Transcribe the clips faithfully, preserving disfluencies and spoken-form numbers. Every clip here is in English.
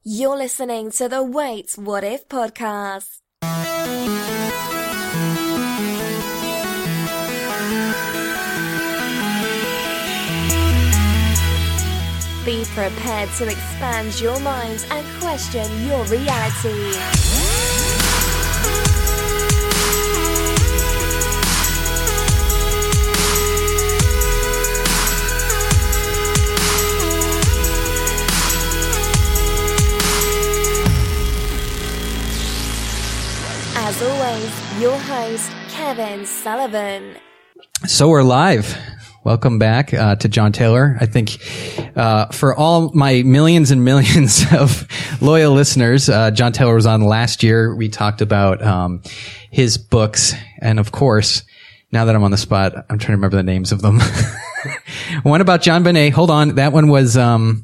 You're listening to the Wait, What If podcast. Be prepared to expand your mind and question your reality. As always, your host, Kevin Sullivan. So we're live. Welcome back uh, to John Taylor. I think uh, for all my millions and millions of loyal listeners, uh, John Taylor was on last year. We talked about um, his books. And of course, now that I'm on the spot, I'm trying to remember the names of them. One about JonBenét. Hold on. That one was... Um,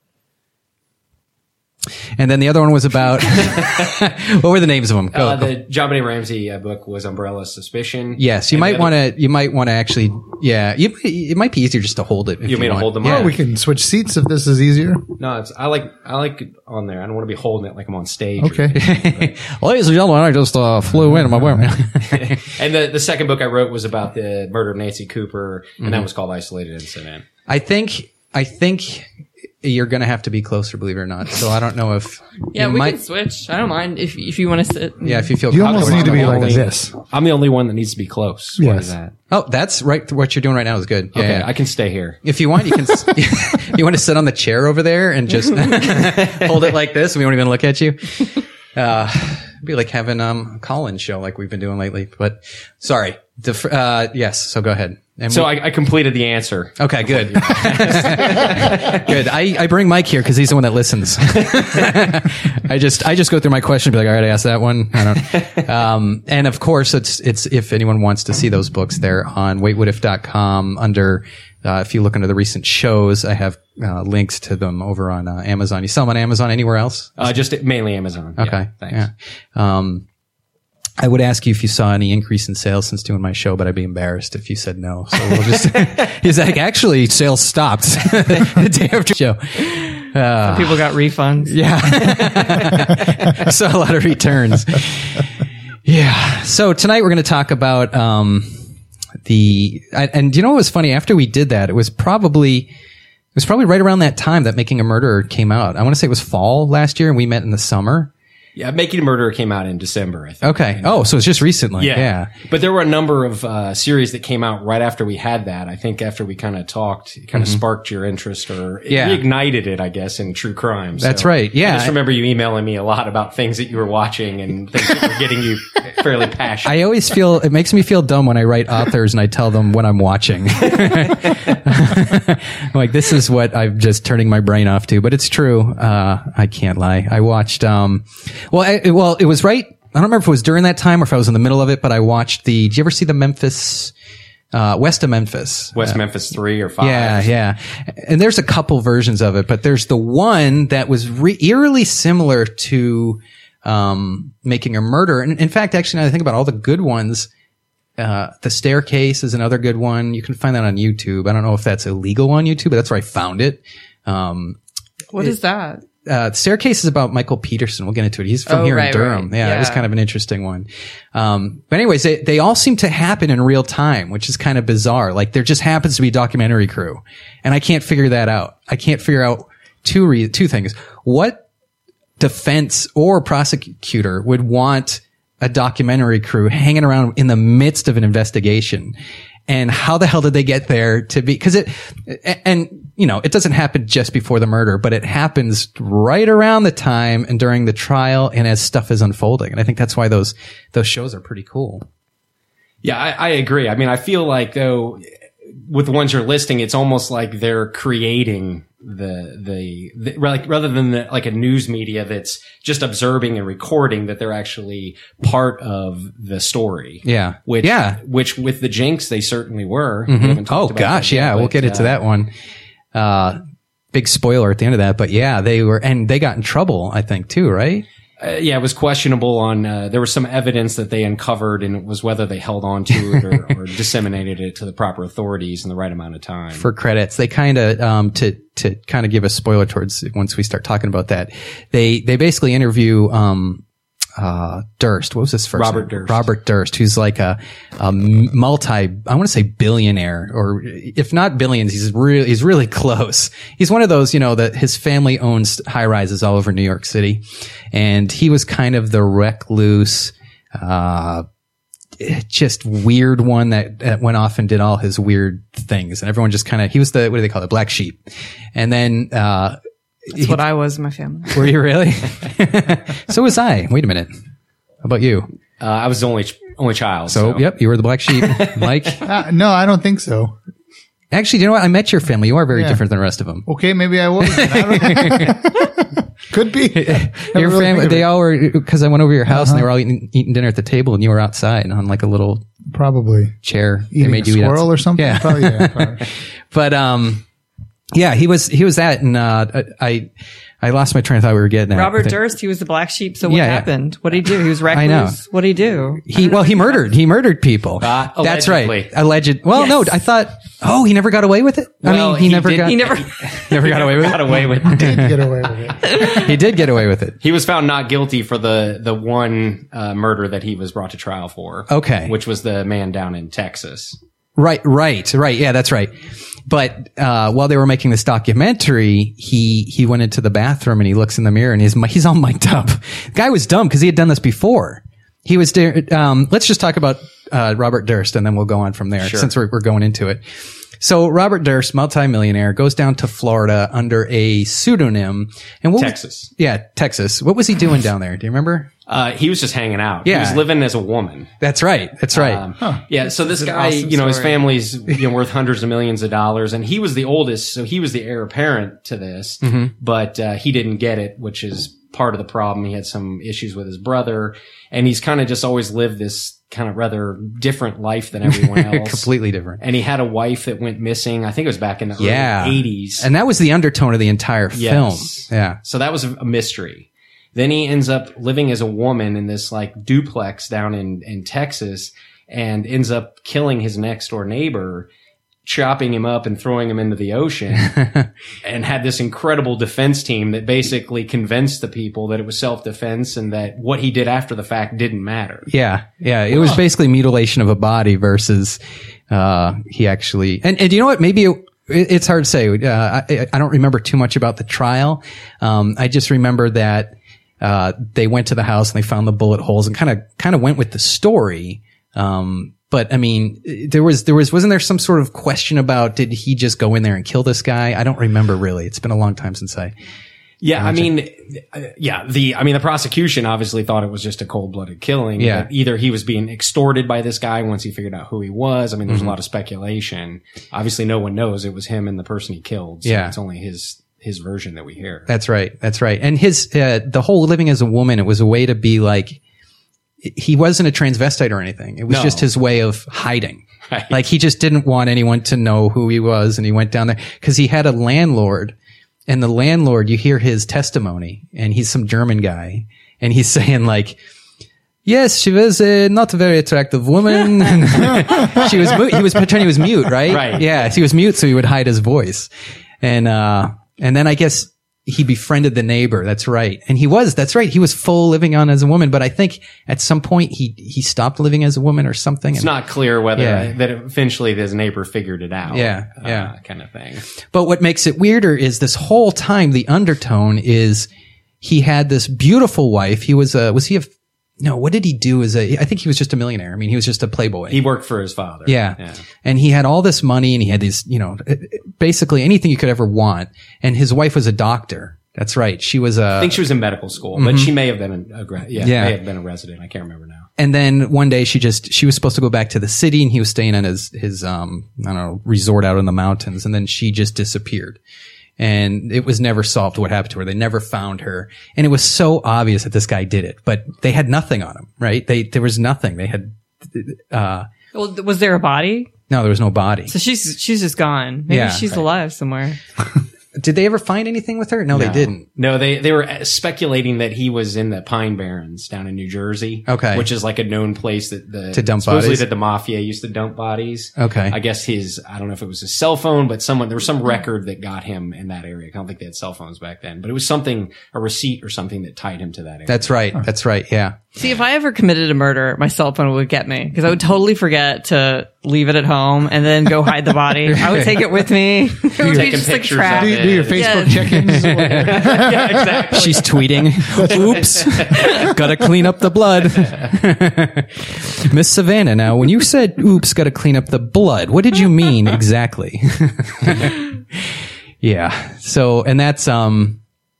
And then the other one was about, what were the names of them? Go. Uh, the JonBenét Ramsey uh, book was Umbrella Suspicion. Yes, you and might want to, you might want to actually, yeah, you, it might be easier just to hold it. If You mean to want. hold them yeah. up? Oh, we can switch seats if this is easier. No, it's, I like, I like it on there. I don't want to be holding it like I'm on stage. Okay. Ladies and gentlemen, I just uh, flew in my way. And the, the second book I wrote was about the murder of Nancy Cooper, and Mm-hmm. that was called Isolated Incident. I think, I think you're going to have to be closer, believe it or not. So I don't know if Yeah, you we might, can switch. I don't mind if if you want to sit. yeah, if you feel You almost comfortable. need to be like Only- this. I'm the only one that needs to be close. What Yes. is that? Oh, that's right. What you're doing right now is good. Yeah, Okay, yeah. I can stay here. If you want, you can, you want to sit on the chair over there and just hold it like this and we won't even look at you. Uh, it'd be like having, um, a call-in show like we've been doing lately, but sorry. Def- uh, yes. So go ahead. And So we- I, I completed the answer. okay, good. Good. I, I bring Mike here because he's the one that listens. I just, I just go through my question and be like, all right, I asked that one. I don't, um, and of course it's, it's, if anyone wants to see those books, they're on wait what if dot com under, uh, if you look under the recent shows, I have, uh, links to them over on, uh, Amazon. You sell them on Amazon anywhere else? Uh, just mainly Amazon. Yeah, Okay. thanks. Yeah. Um, I would ask you if you saw any increase in sales since doing my show, but I'd be embarrassed if you said no. So we'll just, he's like, actually, sales stopped the day after the show. Uh, People got refunds. yeah. I saw a lot of returns. Yeah. So tonight we're going to talk about, um, the, I, and you know what was funny? After we did that, it was probably, it was probably right around that time that Making a Murderer came out. I want to say it was fall last year and we met in the summer. Yeah, Making a Murderer came out in December, I think. Okay. Oh, so it's just recently. Yeah. Yeah. But there were a number of uh, series that came out right after we had that. I think after we kind of talked, it kind of sparked your interest or it Yeah. reignited it, I guess, in true crime. So That's right. Yeah. I just remember you emailing me a lot about things that you were watching and things that were getting you fairly passionate. I always feel, it makes me feel dumb when I write authors and I tell them what I'm watching. Like, this is what I'm just turning my brain off to, but it's true. Uh, I can't lie. I watched, um, well, I, well, it was right. I don't remember if it was during that time or if I was in the middle of it, but I watched the, did you ever see the Memphis, uh, West of Memphis? West Memphis three or five. Yeah, yeah. And there's a couple versions of it, but there's the one that was re- eerily similar to, um, Making a Murder. And in fact, actually, now that I think about all the good ones, uh, The Staircase is another good one. You can find that on YouTube. I don't know if that's illegal on YouTube, but that's where I found it. Um, What is that? uh, The Staircase is about Michael Peterson. We'll get into it. He's from Oh, here in right, Durham. right. Yeah, it was Yeah. kind of an interesting one. Um, but anyways, they, they all seem to happen in real time, which is kind of bizarre. Like there just happens to be a documentary crew. And I can't figure that out. I can't figure out two re- two things. What defense or prosecutor would want a documentary crew hanging around in the midst of an investigation? And how the hell did they get there to be, cause it, and, you know, it doesn't happen just before the murder, but it happens right around the time and during the trial and as stuff is unfolding. And I think that's why those, those shows are pretty cool. Yeah, I, I agree. I mean, I feel like though, with the ones you're listing, it's almost like they're creating the, the, the like, rather than the, like a news media that's just observing and recording, that they're actually part of the story. Yeah. Which, Yeah. which with the Jinx, they certainly were. We haven't Oh talked about gosh. that yet, Yeah. We'll but, get into uh, that one. Uh, big spoiler at the end of that, but yeah, they were, and they got in trouble, I think too, right? Uh, yeah, it was questionable on, uh, there was some evidence that they uncovered, and it was whether they held on to it or, or disseminated it to the proper authorities in the right amount of time. For credits, they kind of, um, to, to kind of give a spoiler towards once we start talking about that, they, they basically interview, um, uh, Durst. What was his first Robert name? Durst. Robert Durst, who's like a, a multi, I want to say billionaire, or if not billions, he's really, he's really close. He's one of those, you know, that his family owns high rises all over New York City. And he was kind of the recluse, uh, just weird one that, that went off and did all his weird things. And everyone just kind of, he was the, what do they call it? Black sheep. And then, uh, That's what I was in my family. were you really? So was I. Wait a minute. How about you? Uh, I was the only, only child. So, So, yep, you were the black sheep. Mike? Uh, no, I don't think so. Actually, you know what? I met your family. You are very Yeah. different than the rest of them. Okay, maybe I was. I don't- Could be. Your Never really family, think of they it. all were, because I went over to your house and they Uh-huh. were all eating, eating dinner at the table and you were outside on like a little Probably chair. eating they made a you eat squirrel outside. or something. Yeah. Probably, yeah, probably. But, um, yeah, he was, he was that. And, uh, I, I lost my train of thought we were getting at. Robert I think- Durst, he was the black sheep. So what Yeah, yeah. happened? What did he do? He was recluse. I know. What did he do? He, well, he murdered, he murdered people. Uh, That's allegedly. right. Alleged. Well, Yes. no, I thought, oh, he never got away with it? I Well, mean, he, he never did- got, He never. never got away with got it. away with it. Did get away with it. He did get away with it. He was found not guilty for the, the one, uh, murder that he was brought to trial for. Okay. Which was the man down in Texas. Right, right, right. Yeah, that's right. But uh while they were making this documentary, he he went into the bathroom and he looks in the mirror and he's he's all mic'd up. The guy was dumb because he had done this before. He was there. Um, let's just talk about uh Robert Durst and then we'll go on from there Sure. since we're we're going into it. So Robert Durst, multimillionaire, goes down to Florida under a pseudonym. And what was- Texas. yeah, Texas. What was he doing down there? Do you remember? Uh, he was just hanging out. Yeah. He was living as a woman. That's right. That's right. Um, Yeah. So this an guy, awesome you know, his story. family's you know worth hundreds of millions of dollars, and he was the oldest, so he was the heir apparent to this. Mm-hmm. But uh, he didn't get it, which is part of the problem. He had some issues with his brother, and he's kind of just always lived this kind of rather different life than everyone else. Completely different. And he had a wife that went missing. I think it was back in the Yeah. early eighties. And that was the undertone of the entire Yes. film. Yeah. So that was a a mystery. Then he ends up living as a woman in this like duplex down in, in Texas and ends up killing his next door neighbor, chopping him up and throwing him into the ocean, and had this incredible defense team that basically convinced the people that it was self-defense and that what he did after the fact didn't matter. Yeah, yeah. It was basically mutilation of a body versus uh he actually. And and you know what? Maybe it, it's hard to say. Uh, I I don't remember too much about the trial. Um, I just remember that uh they went to the house and they found the bullet holes and kind of kind of went with the story. Um, but I mean, there was there was wasn't there some sort of question about did he just go in there and kill this guy? I don't remember really. It's been a long time since I. Yeah, I mean, uh, yeah, the, I mean, the prosecution obviously thought it was just a cold-blooded killing. Yeah. That either he was being extorted by this guy once he figured out who he was. I mean, there's Mm-hmm. a lot of speculation. Obviously, no one knows it was him and the person he killed. So Yeah. it's only his, his version that we hear. That's right. That's right. And his, uh, the whole living as a woman, it was a way to be like, he wasn't a transvestite or anything. It was No. just his way of hiding. Right. Like he just didn't want anyone to know who he was. And he went down there because he had a landlord, and the landlord, you hear his testimony, and he's some German guy, and he's saying like, yes, she was a not a very attractive woman. she was, mu- he was pretending he was mute, right? Right. Yeah. He was mute. So he would hide his voice. And, uh, and then I guess he befriended the neighbor. That's right. And he was, that's right. He was full living on as a woman, but I think at some point he, he stopped living as a woman or something. It's And- not clear whether Yeah. that eventually his neighbor figured it out. Yeah, uh, yeah. kind of thing. But what makes it weirder is this whole time, the undertone is he had this beautiful wife. He was a, was he a, no, what did he do as a, I think he was just a millionaire. I mean, he was just a playboy. He worked for his father. Yeah. yeah. And he had all this money and he had these, you know, basically anything you could ever want. And his wife was a doctor. That's right. She was a, I think she was in medical school, but she may have been a, a gra- yeah, Yeah. may have been a resident. I can't remember now. and then one day she just, she was supposed to go back to the city and he was staying in his, his, um, I don't know, resort out in the mountains. And then she just disappeared. And it was never solved what happened to her. They never found her. And it was so obvious that this guy did it, but they had nothing on him, right? They, there was nothing. They had, uh, Well, was there a body? no, there was no body. So she's she's just gone. Maybe Yeah. she's alive somewhere. Did they ever find anything with her? No, they didn't. No, they, they were speculating that he was in the Pine Barrens down in New Jersey. Okay. Which is like a known place that the, To dump supposedly bodies? that the mafia used to dump bodies. Okay. I guess his, I don't know if it was his cell phone, but someone, there was some record that got him in that area. I don't think they had cell phones back then, but it was something, a receipt or something that tied him to that area. That's right. That's right. Yeah. See, if I ever committed a murder, my cell phone would get me because I would totally forget to leave it at home and then go hide the body. I would take it with me. It would be Taking just like pictures trash. of Do, it. do your Facebook Yes. check-ins. yeah, exactly. She's tweeting. Oops. Gotta clean up the blood. Miss Savannah, now, when you said, oops, gotta clean up the blood, what did you mean exactly? Yeah. So, and that's, um,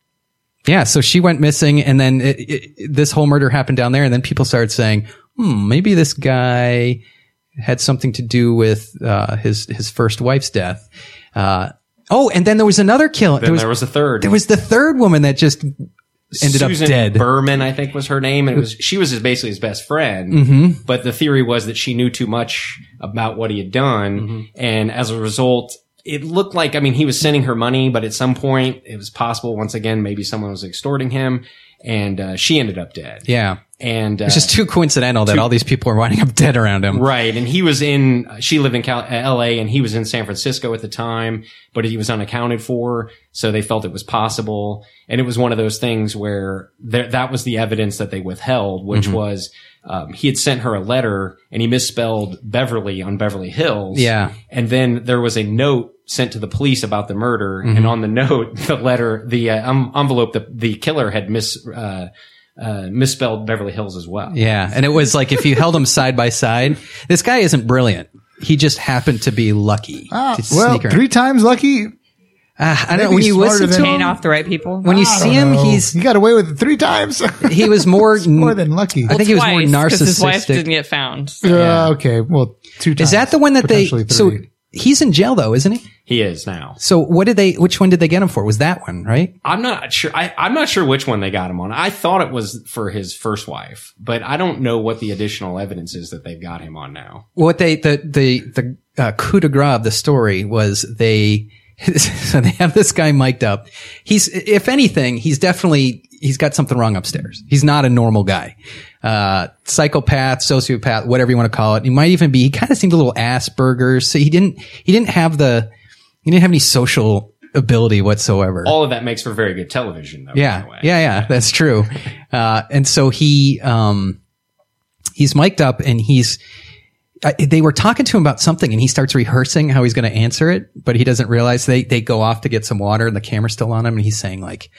yeah, so she went missing, and then it, it, this whole murder happened down there, and then people started saying, hmm, maybe this guy had something to do with uh, his his first wife's death. Uh, oh, and then there was another kill. Then there was a third. There was the third woman that just ended Susan up dead. Berman, I think was her name, and it was she was his, basically his best friend. Mm-hmm. But the theory was that she knew too much about what he had done, Mm-hmm. and as a result, it looked like, I mean, he was sending her money, but at some point, it was possible, once again, maybe someone was extorting him, and uh, she ended up dead. Yeah. And uh, It's just too coincidental that all these people are winding up dead around him. right, and he was in, she lived in Cal- uh, L A, and he was in San Francisco at the time, but he was unaccounted for, so they felt it was possible. And it was one of those things where there, that was the evidence that they withheld, which Mm-hmm. was um, he had sent her a letter, and he misspelled Beverly on Beverly Hills. Yeah. And then there was a note sent to the police about the murder, Mm-hmm. and on the note, the letter, the uh, um, envelope, the, the killer had mis, uh, uh, misspelled Beverly Hills as well. Yeah. And it was like if you held them side by side, this guy isn't brilliant. He just happened to be lucky. Ah, to well, sneak around. three times lucky. Ah, I don't know. maybe When you smarter listen to than- Paying him, off the right people. when you I see don't him, know. he's he got away with it three times. he was more More than lucky. I think he was more Twice, 'cause His wife narcissistic. didn't get found. Uh, okay, well, two times. Is that the one that they? Potentially So three. he's in jail though, isn't he? He is now. So what did they? Which one did they get him for? Was that one right? I'm not sure. I, I'm not sure which one they got him on. I thought it was for his first wife, but I don't know what the additional evidence is that they've got him on now. What they the the the uh, coup de grace of the story was they. So they have this guy mic'd up. He's, if anything, he's definitely, he's got something wrong upstairs. He's not a normal guy. Uh, psychopath, sociopath, whatever you want to call it. He might even be, he kind of seemed a little Asperger's. So he didn't, he didn't have the, he didn't have any social ability whatsoever. All of that makes for very good television, though. Yeah. By the way. Yeah. Yeah. That's true. Uh, and so he, um, he's mic'd up and he's, I, they were talking to him about something and he starts rehearsing how he's going to answer it, but he doesn't realize they, they go off to get some water and the camera's still on him. And he's saying like,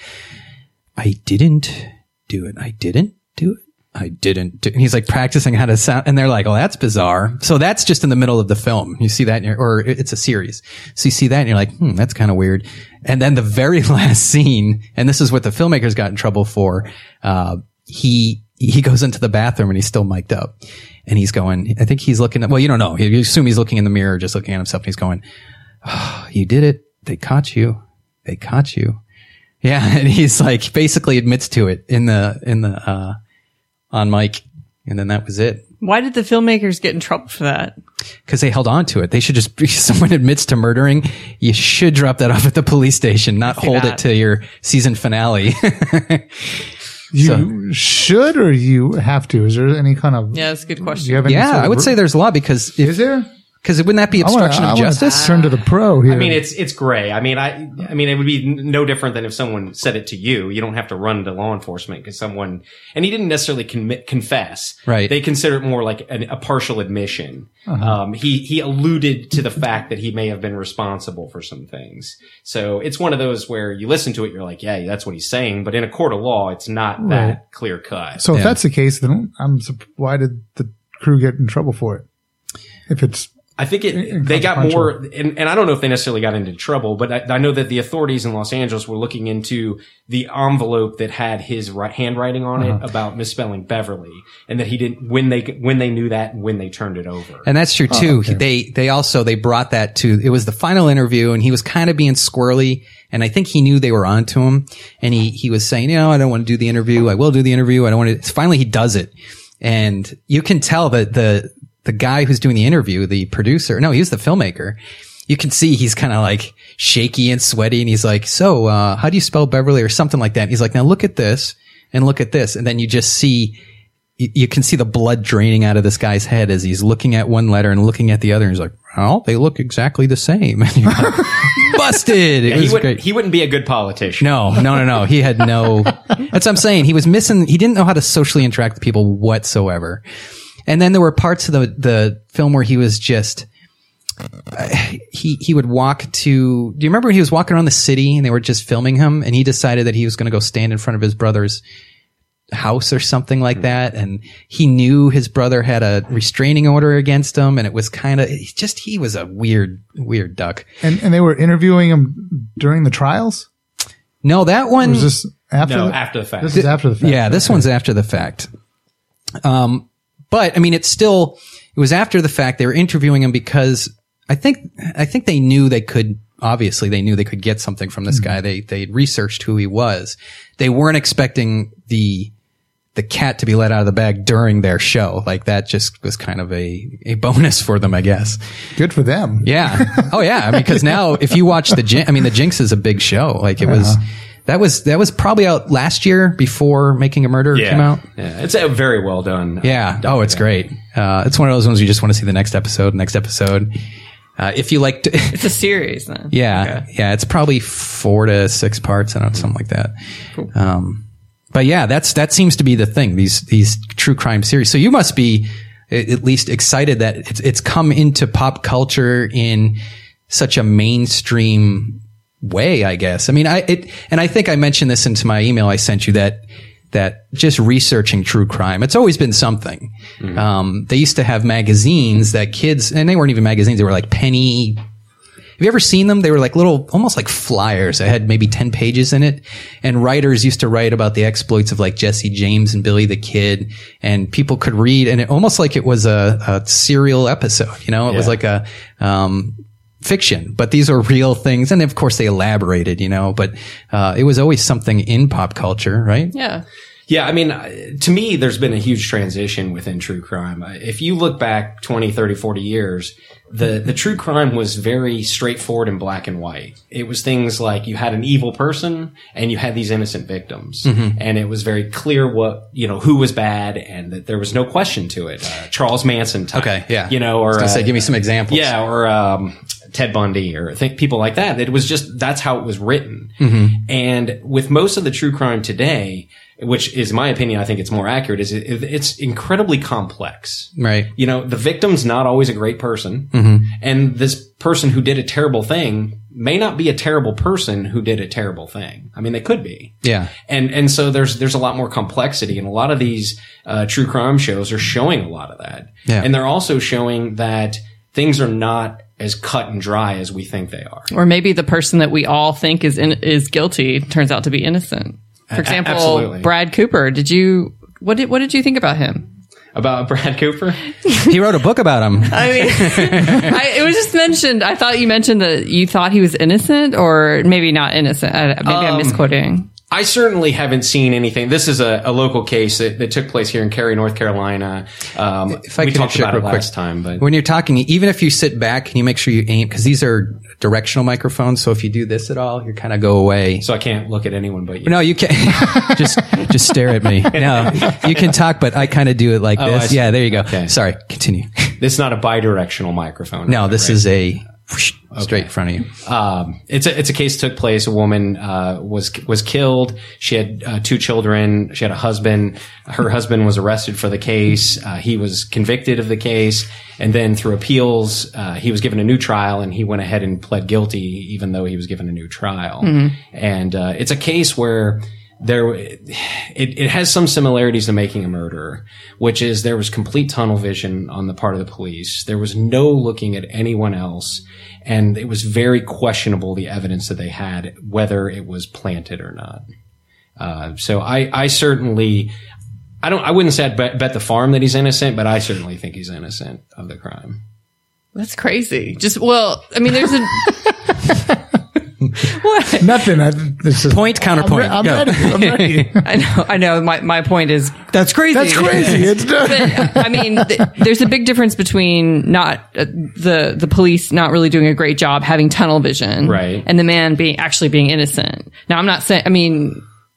I didn't do it. I didn't do it. I didn't do it. And he's like practicing how to sound. And they're like, oh, that's bizarre. So that's just in the middle of the film. You see that in your, or it's a series. So you see that and you're like, hmm, that's kind of weird. And then the very last scene, and this is what the filmmakers got in trouble for. Uh, he, he goes into the bathroom and he's still mic'd up. And he's going, I think he's looking at, well, you don't know. You assume he's looking in the mirror, just looking at himself. And he's going, oh, you did it. They caught you. They caught you. Yeah. And he's like, basically admits to it in the, in the, uh, on mic. And then that was it. Why did the filmmakers get in trouble for that? Cause they held on to it. They should just, if someone admits to murdering, you should drop that off at the police station, not see hold that. it to your season finale. You So- should or you have to? Is there any kind of? Yeah, that's a good Do question. you have any Yeah. sort of I would ru- say there's a lot because if, Is there? cause wouldn't that be I wanna- obstruction I of wanna justice? Turn to the pro here. I mean, it's it's gray. I mean, I I mean, it would be n- no different than if someone said it to you. You don't have to run to law enforcement because someone, and he didn't necessarily commit, confess. Right. They consider it more like an, a partial admission. Uh-huh. Um, he he alluded to the fact that he may have been responsible for some things. So it's one of those where you listen to it, you're like, yeah, that's what he's saying. But in a court of law, it's not Right. that clear cut. so if Yeah. that's the case, then I'm sup- why did the crew get in trouble for it? If it's I think it, they got Inconsequential. more, and, and I don't know if they necessarily got into trouble, but I, I know that the authorities in Los Angeles were looking into the envelope that had his right, handwriting on Uh-huh. it about misspelling Beverly, and that he didn't, when they, when they knew that, and when they turned it over. And that's true too. okay. They, they also, they brought that to, it was the final interview and he was kind of being squirrely. And I think he knew they were onto him. And he, he was saying, you know, I don't want to do the interview. I will do the interview. I don't want to, finally he does it. And you can tell that the, the guy who's doing the interview, the producer, no, he was the filmmaker. you can see he's kind of like shaky and sweaty, and he's like, so, uh, how do you spell Beverly or something like that? And he's like, now look at this and look at this. And then you just see, you, you can see the blood draining out of this guy's head as he's looking at one letter and looking at the other. And he's like, oh, they look exactly the same. And you're like, busted. It Yeah, was he, would, great. he wouldn't be a good politician. No, no, no, no. He had no, that's what I'm saying. He was missing, he didn't know how to socially interact with people whatsoever. And then there were parts of the, the film where he was just, uh, he, he would walk to, do you remember when he was walking around the city and they were just filming him and he decided that he was going to go stand in front of his brother's house or something like that. And he knew his brother had a restraining order against him. And it was kind of just, he was a weird, weird duck. And and they were interviewing him during the trials? No, that one. Or was this after? No, the, after the fact. This is after the fact. Yeah, this one's after the fact. Um, but I mean, it's still, it was after the fact. They were interviewing him because I think, I think they knew they could, obviously they knew they could get something from this guy. They, they researched who he was. They weren't expecting the, the cat to be let out of the bag during their show. Like that just was kind of a, a bonus for them, I guess. Good for them. Yeah. Oh yeah. I mean, cause now if you watch the, Jin- I mean, the Jinx is a big show. Like it was, that was, that was probably out last year before Making a Murderer Yeah. came out. Yeah, it's a very well done. Yeah. Oh, it's great. Uh, it's one of those ones you just want to see the next episode, next episode. Uh, if you like, to, It's a series then. yeah, Okay. yeah, it's probably four to six parts. I don't know, something like that. Um, but yeah, that's, that seems to be the thing, these, these true crime series. So you must be a- at least excited that it's, it's come into pop culture in such a mainstream way, I guess. I mean, I, it, and I think I mentioned this into my email I sent you that, that just researching true crime, it's always been something. Mm-hmm. Um, they used to have magazines that kids, and they weren't even magazines, they were like penny. Have you ever seen them? They were like little, almost like flyers that had maybe ten pages in it. And writers used to write about the exploits of like Jesse James and Billy the Kid. And people could read, and it almost like it was a, a serial episode, you know, it Yeah. was like a, um, fiction, but these are real things. And of course they elaborated, you know, but, uh, it was always something in pop culture, right? Yeah. Yeah, I mean, uh, to me, there's been a huge transition within true crime. Uh, If you look back twenty, thirty, forty years, the, the true crime was very straightforward and black and white. It was things like you had an evil person and you had these innocent victims. Mm-hmm. And it was very clear what, you know, who was bad and that there was no question to it. Uh, Charles Manson type. Okay. Yeah. You know, or, I was gonna uh, say, give me some examples. Yeah, or um, Ted Bundy, or think people like that. It was just that's how it was written. Mm-hmm. And with most of the true crime today, which is my opinion, I think it's more accurate, is it, it's incredibly complex. Right. You know, the victim's not always a great person, Mm-hmm. and this person who did a terrible thing may not be a terrible person who did a terrible thing. I mean, they could be. Yeah. And and so there's there's a lot more complexity, and a lot of these uh, true crime shows are showing a lot of that. Yeah. And they're also showing that things are not as cut and dry as we think they are. Or maybe the person that we all think is in, is guilty turns out to be innocent. For example, absolutely. Brad Cooper. Did you what did what did you think about him? About Brad Cooper? He wrote a book about him. I mean, I, it was just mentioned. I thought you mentioned that you thought he was innocent, or maybe not innocent. I, maybe I'm Um, misquoting. I certainly haven't seen anything. This is a, a local case that, that took place here in Cary, North Carolina. Um, If I we could talked interject about it real quick. last time, but When you're talking, even if you sit back, can you make sure you aim? Because these are directional microphones. So if you do this at all, you kind of go away. so I can't look at anyone but you. No, you can't. just just stare at me. No, you can talk, but I kind of do it like Oh, I this. see. Yeah, there you go. Okay. Sorry, continue. This is not a bidirectional microphone. No, this right? is a whoosh, straight in front of you. Um, it's a, it's a case that took place. A woman, uh, was, was killed. She had, uh, two children. She had a husband. Her husband was arrested for the case. Uh, he was convicted of the case. And then through appeals, uh, he was given a new trial, and he went ahead and pled guilty, even though he was given a new trial. And, uh, it's a case where there, it, it has some similarities to Making a Murderer, which is there was complete tunnel vision on the part of the police. There was no looking at anyone else. And it was very questionable, the evidence that they had, whether it was planted or not. Uh, so I, I certainly, I don't, I wouldn't say I'd bet, bet the farm that he's innocent, but I certainly think he's innocent of the crime. That's crazy. Just well, I mean, there's a What? Nothing. I, it's just, Point, counterpoint. I'm, re- Go. I'm ready. I'm ready. I know. I know. My my point is that's crazy. That's crazy. It's done. But, I mean, th- there's a big difference between not uh, the the police not really doing a great job having tunnel vision, Right. and the man being actually being innocent. Now, I'm not saying. I mean,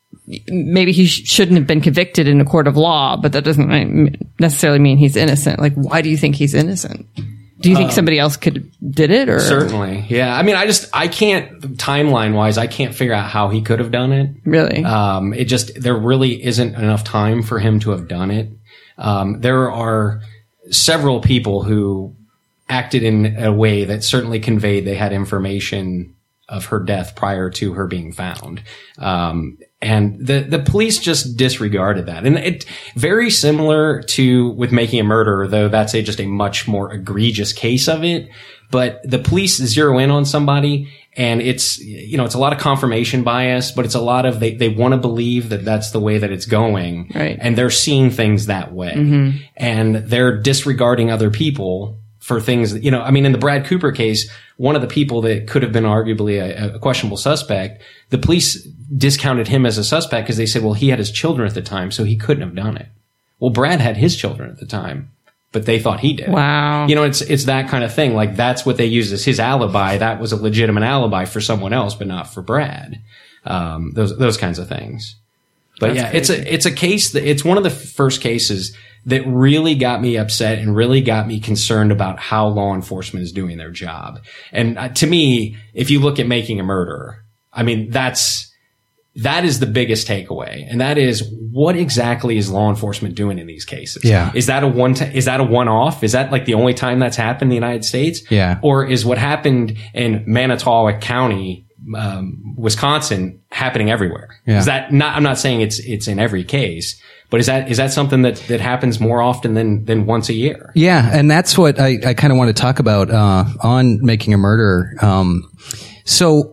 maybe he sh- shouldn't have been convicted in a court of law, but that doesn't necessarily mean he's innocent. Like, why do you think he's innocent? Do you think somebody else could did it? Or Certainly. Yeah. I mean, I just, I can't, timeline wise, I can't figure out how he could have done it. really? Um, it just, there really isn't enough time for him to have done it. Um, there are several people who acted in a way that certainly conveyed they had information of her death prior to her being found. Um, and the, the police just disregarded that. And it very similar to with Making a Murderer, though that's a, just a much more egregious case of it. But the police zero in on somebody and it's, you know, it's a lot of confirmation bias, but it's a lot of, they, they want to believe that that's the way that it's going. Right. And they're seeing things that way. Mm-hmm. And they're disregarding other people for things that, you know, I mean, in the Brad Cooper case, one of the people that could have been arguably a, a questionable suspect, the police discounted him as a suspect because they said, well, he had his children at the time, so he couldn't have done it. Well, Brad had his children at the time, but they thought he did. Wow. You know, it's, it's that kind of thing. Like, that's what they used as his alibi. That was a legitimate alibi for someone else, but not for Brad. Um, those, those kinds of things. But That's yeah, crazy. it's a, it's a case that, it's one of the first cases that really got me upset and really got me concerned about how law enforcement is doing their job. And uh, to me, if you look at Making a Murderer, I mean, that's, that is the biggest takeaway. And that is, what exactly is law enforcement doing in these cases? Yeah. Is that a one, t- is that a one off? Is that like the only time that's happened in the United States? Yeah. Or is what happened in Manitowoc County, um, Wisconsin happening everywhere? Yeah. Is that not, I'm not saying it's, it's in every case, but is that, is that something that, that happens more often than, than once a year? Yeah, and that's what I, I kind of want to talk about uh, on Making a Murderer. Um, so,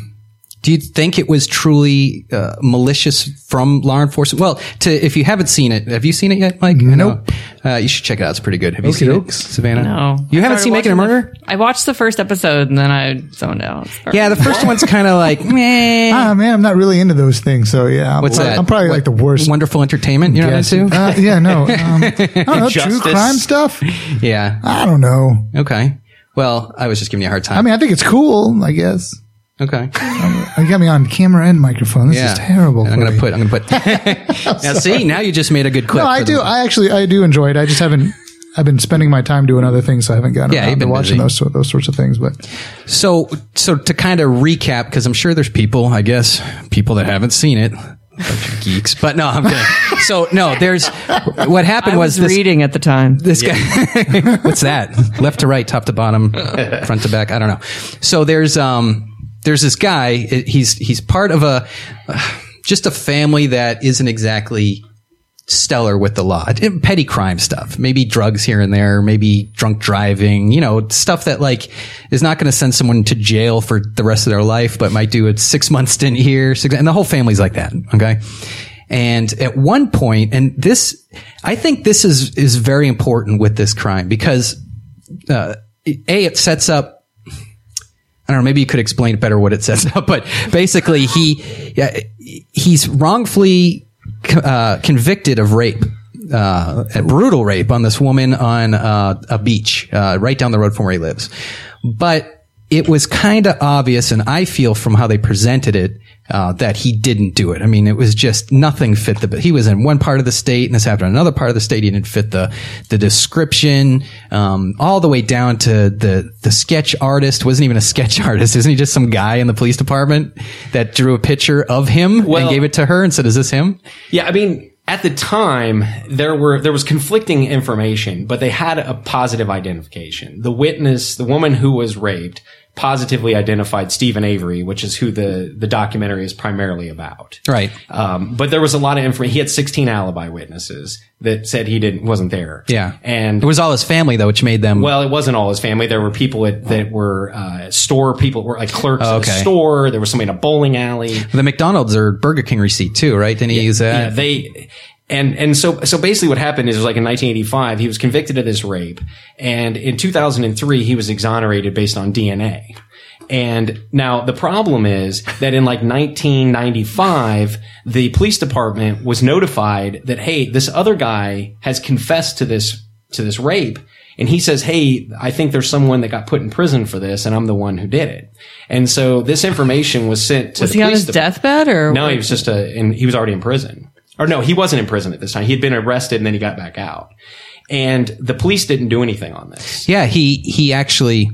do you think it was truly uh, malicious from law enforcement? Well, to if you haven't seen it, have you seen it yet, Mike? Nope. Uh, you should check it out. It's pretty good. Have you Okey seen dokes. it, Savannah? No. You I haven't started seen Making a watching Murderer? the- I watched the first episode and then I zoned out. Yeah, the first one's kind of like, meh. Ah, man, I'm not really into those things. So yeah, I'm, What's that? I'm probably What, like the worst. Wonderful Entertainment. You're not guess. into? Uh, yeah, no. Um, I don't know. True Justice. crime stuff. Yeah. I don't know. Okay. Well, I was just giving you a hard time. I mean, I think it's cool. I guess. okay. You got me on camera and microphone. This Yeah. is terrible. I'm for gonna me. put. I'm gonna put. Now, see, now you just made a good clip. No, I for do. the- I actually, I do enjoy it. I just haven't. I've been spending my time doing other things, so I haven't gotten Yeah, around you've to been watching busy. those sort- those sorts of things. But So, so to kind of recap, because I'm sure there's people, I guess, people that haven't seen it, bunch of geeks. But no, I'm kidding. So no, there's what happened I was, was this, reading at the time. this guy. What's that? Left to right, top to bottom, front to back. I don't know. So there's um there's this guy. He's he's part of a uh, just a family that isn't exactly stellar with the law. Petty crime stuff, maybe drugs here and there, maybe drunk driving, you know, stuff that like is not going to send someone to jail for the rest of their life, but might do a six month stint here. Six, and the whole family's like that. Okay. And at one point, and this, I think this is, is very important with this crime because, uh, A, it sets up, I don't know, maybe you could explain better what it sets up, but basically he, uh, he's wrongfully uh, convicted of rape, uh, a brutal rape on this woman on uh, a beach, uh, right down the road from where he lives. But it was kind of obvious, and I feel from how they presented it, uh, that he didn't do it. I mean, it was just nothing fit the, he was in one part of the state and this happened in another part of the state. He didn't fit the, the description, um, all the way down to the, the sketch artist wasn't even a sketch artist. Isn't he just some guy in the police department that drew a picture of him Well- and gave it to her and said, is this him? Yeah, I mean, at the time, there were there was conflicting information, but they had a positive identification. The witness, the woman who was raped, positively identified Stephen Avery, which is who the, the documentary is primarily about. Right. Um, but there was a lot of information. He had sixteen alibi witnesses that said he didn't wasn't there. Yeah. And It was all his family though, which made them. well, it wasn't all his family. There were people that, that were uh, store people, were like clerks Oh, at a okay. store. There was somebody in a bowling alley. the McDonald's or Burger King receipt too, right? Didn't he use that? Yeah, they and and so so basically what happened is it was like in nineteen eighty-five he was convicted of this rape, and in two thousand three he was exonerated based on D N A. And now the problem is that in like nineteen ninety-five, the police department was notified that, hey, this other guy has confessed to this, to this rape. And he says, hey, I think there's someone that got put in prison for this, and I'm the one who did it. And so this information was sent to Was the he on police his department. deathbed or? No, he was just a, and he was already in prison. Or no, he wasn't in prison at this time. He had been arrested and then he got back out. And the police didn't do anything on this. Yeah, he he actually.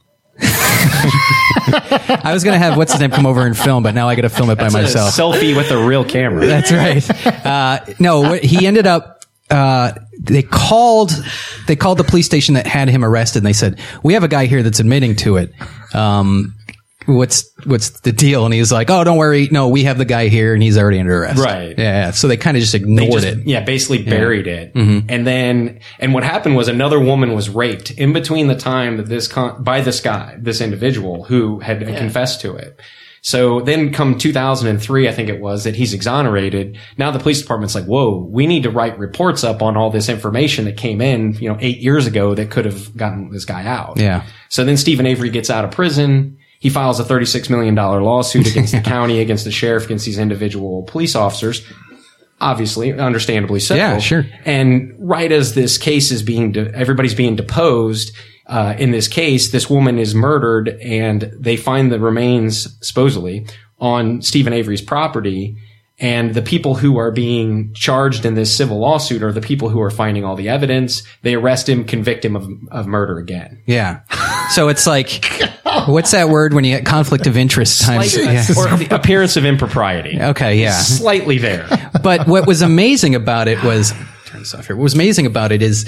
I was gonna have what's his name come over and film, but now I got to film it by It's myself. a selfie with a real camera. That's right. Uh, no, what- he ended up. Uh, they called. They called the police station that had him arrested, and they said, "We have a guy here that's admitting to it. Um, what's what's the deal?" And he was like, "Oh, don't worry. No, we have the guy here, and he's already under arrest." Right. Yeah. yeah. So they kind of just They ignored just, it. yeah, basically buried it. Mm-hmm. And then, and what happened was another woman was raped in between the time that this, con- by this guy, this individual who had confessed to it. So then come two thousand three, I think it was, that he's exonerated. Now the police department's like, whoa, we need to write reports up on all this information that came in, you know, eight years ago that could have gotten this guy out. Yeah. So then Stephen Avery gets out of prison. He files a thirty-six million dollars lawsuit against the county, against the sheriff, against these individual police officers. Obviously, understandably so. Yeah, sure. And right as this case is being, de- everybody's being deposed, uh, in this case, this woman is murdered and they find the remains, supposedly, on Stephen Avery's property. And the people who are being charged in this civil lawsuit are the people who are finding all the evidence. They arrest him, convict him of, of murder again. Yeah. So it's like, what's that word when you get conflict of interest times? Slightly- Yeah. Or the appearance of impropriety. Okay. Yeah. Slightly there. But what was amazing about it was, turn this off here. What was amazing about it is,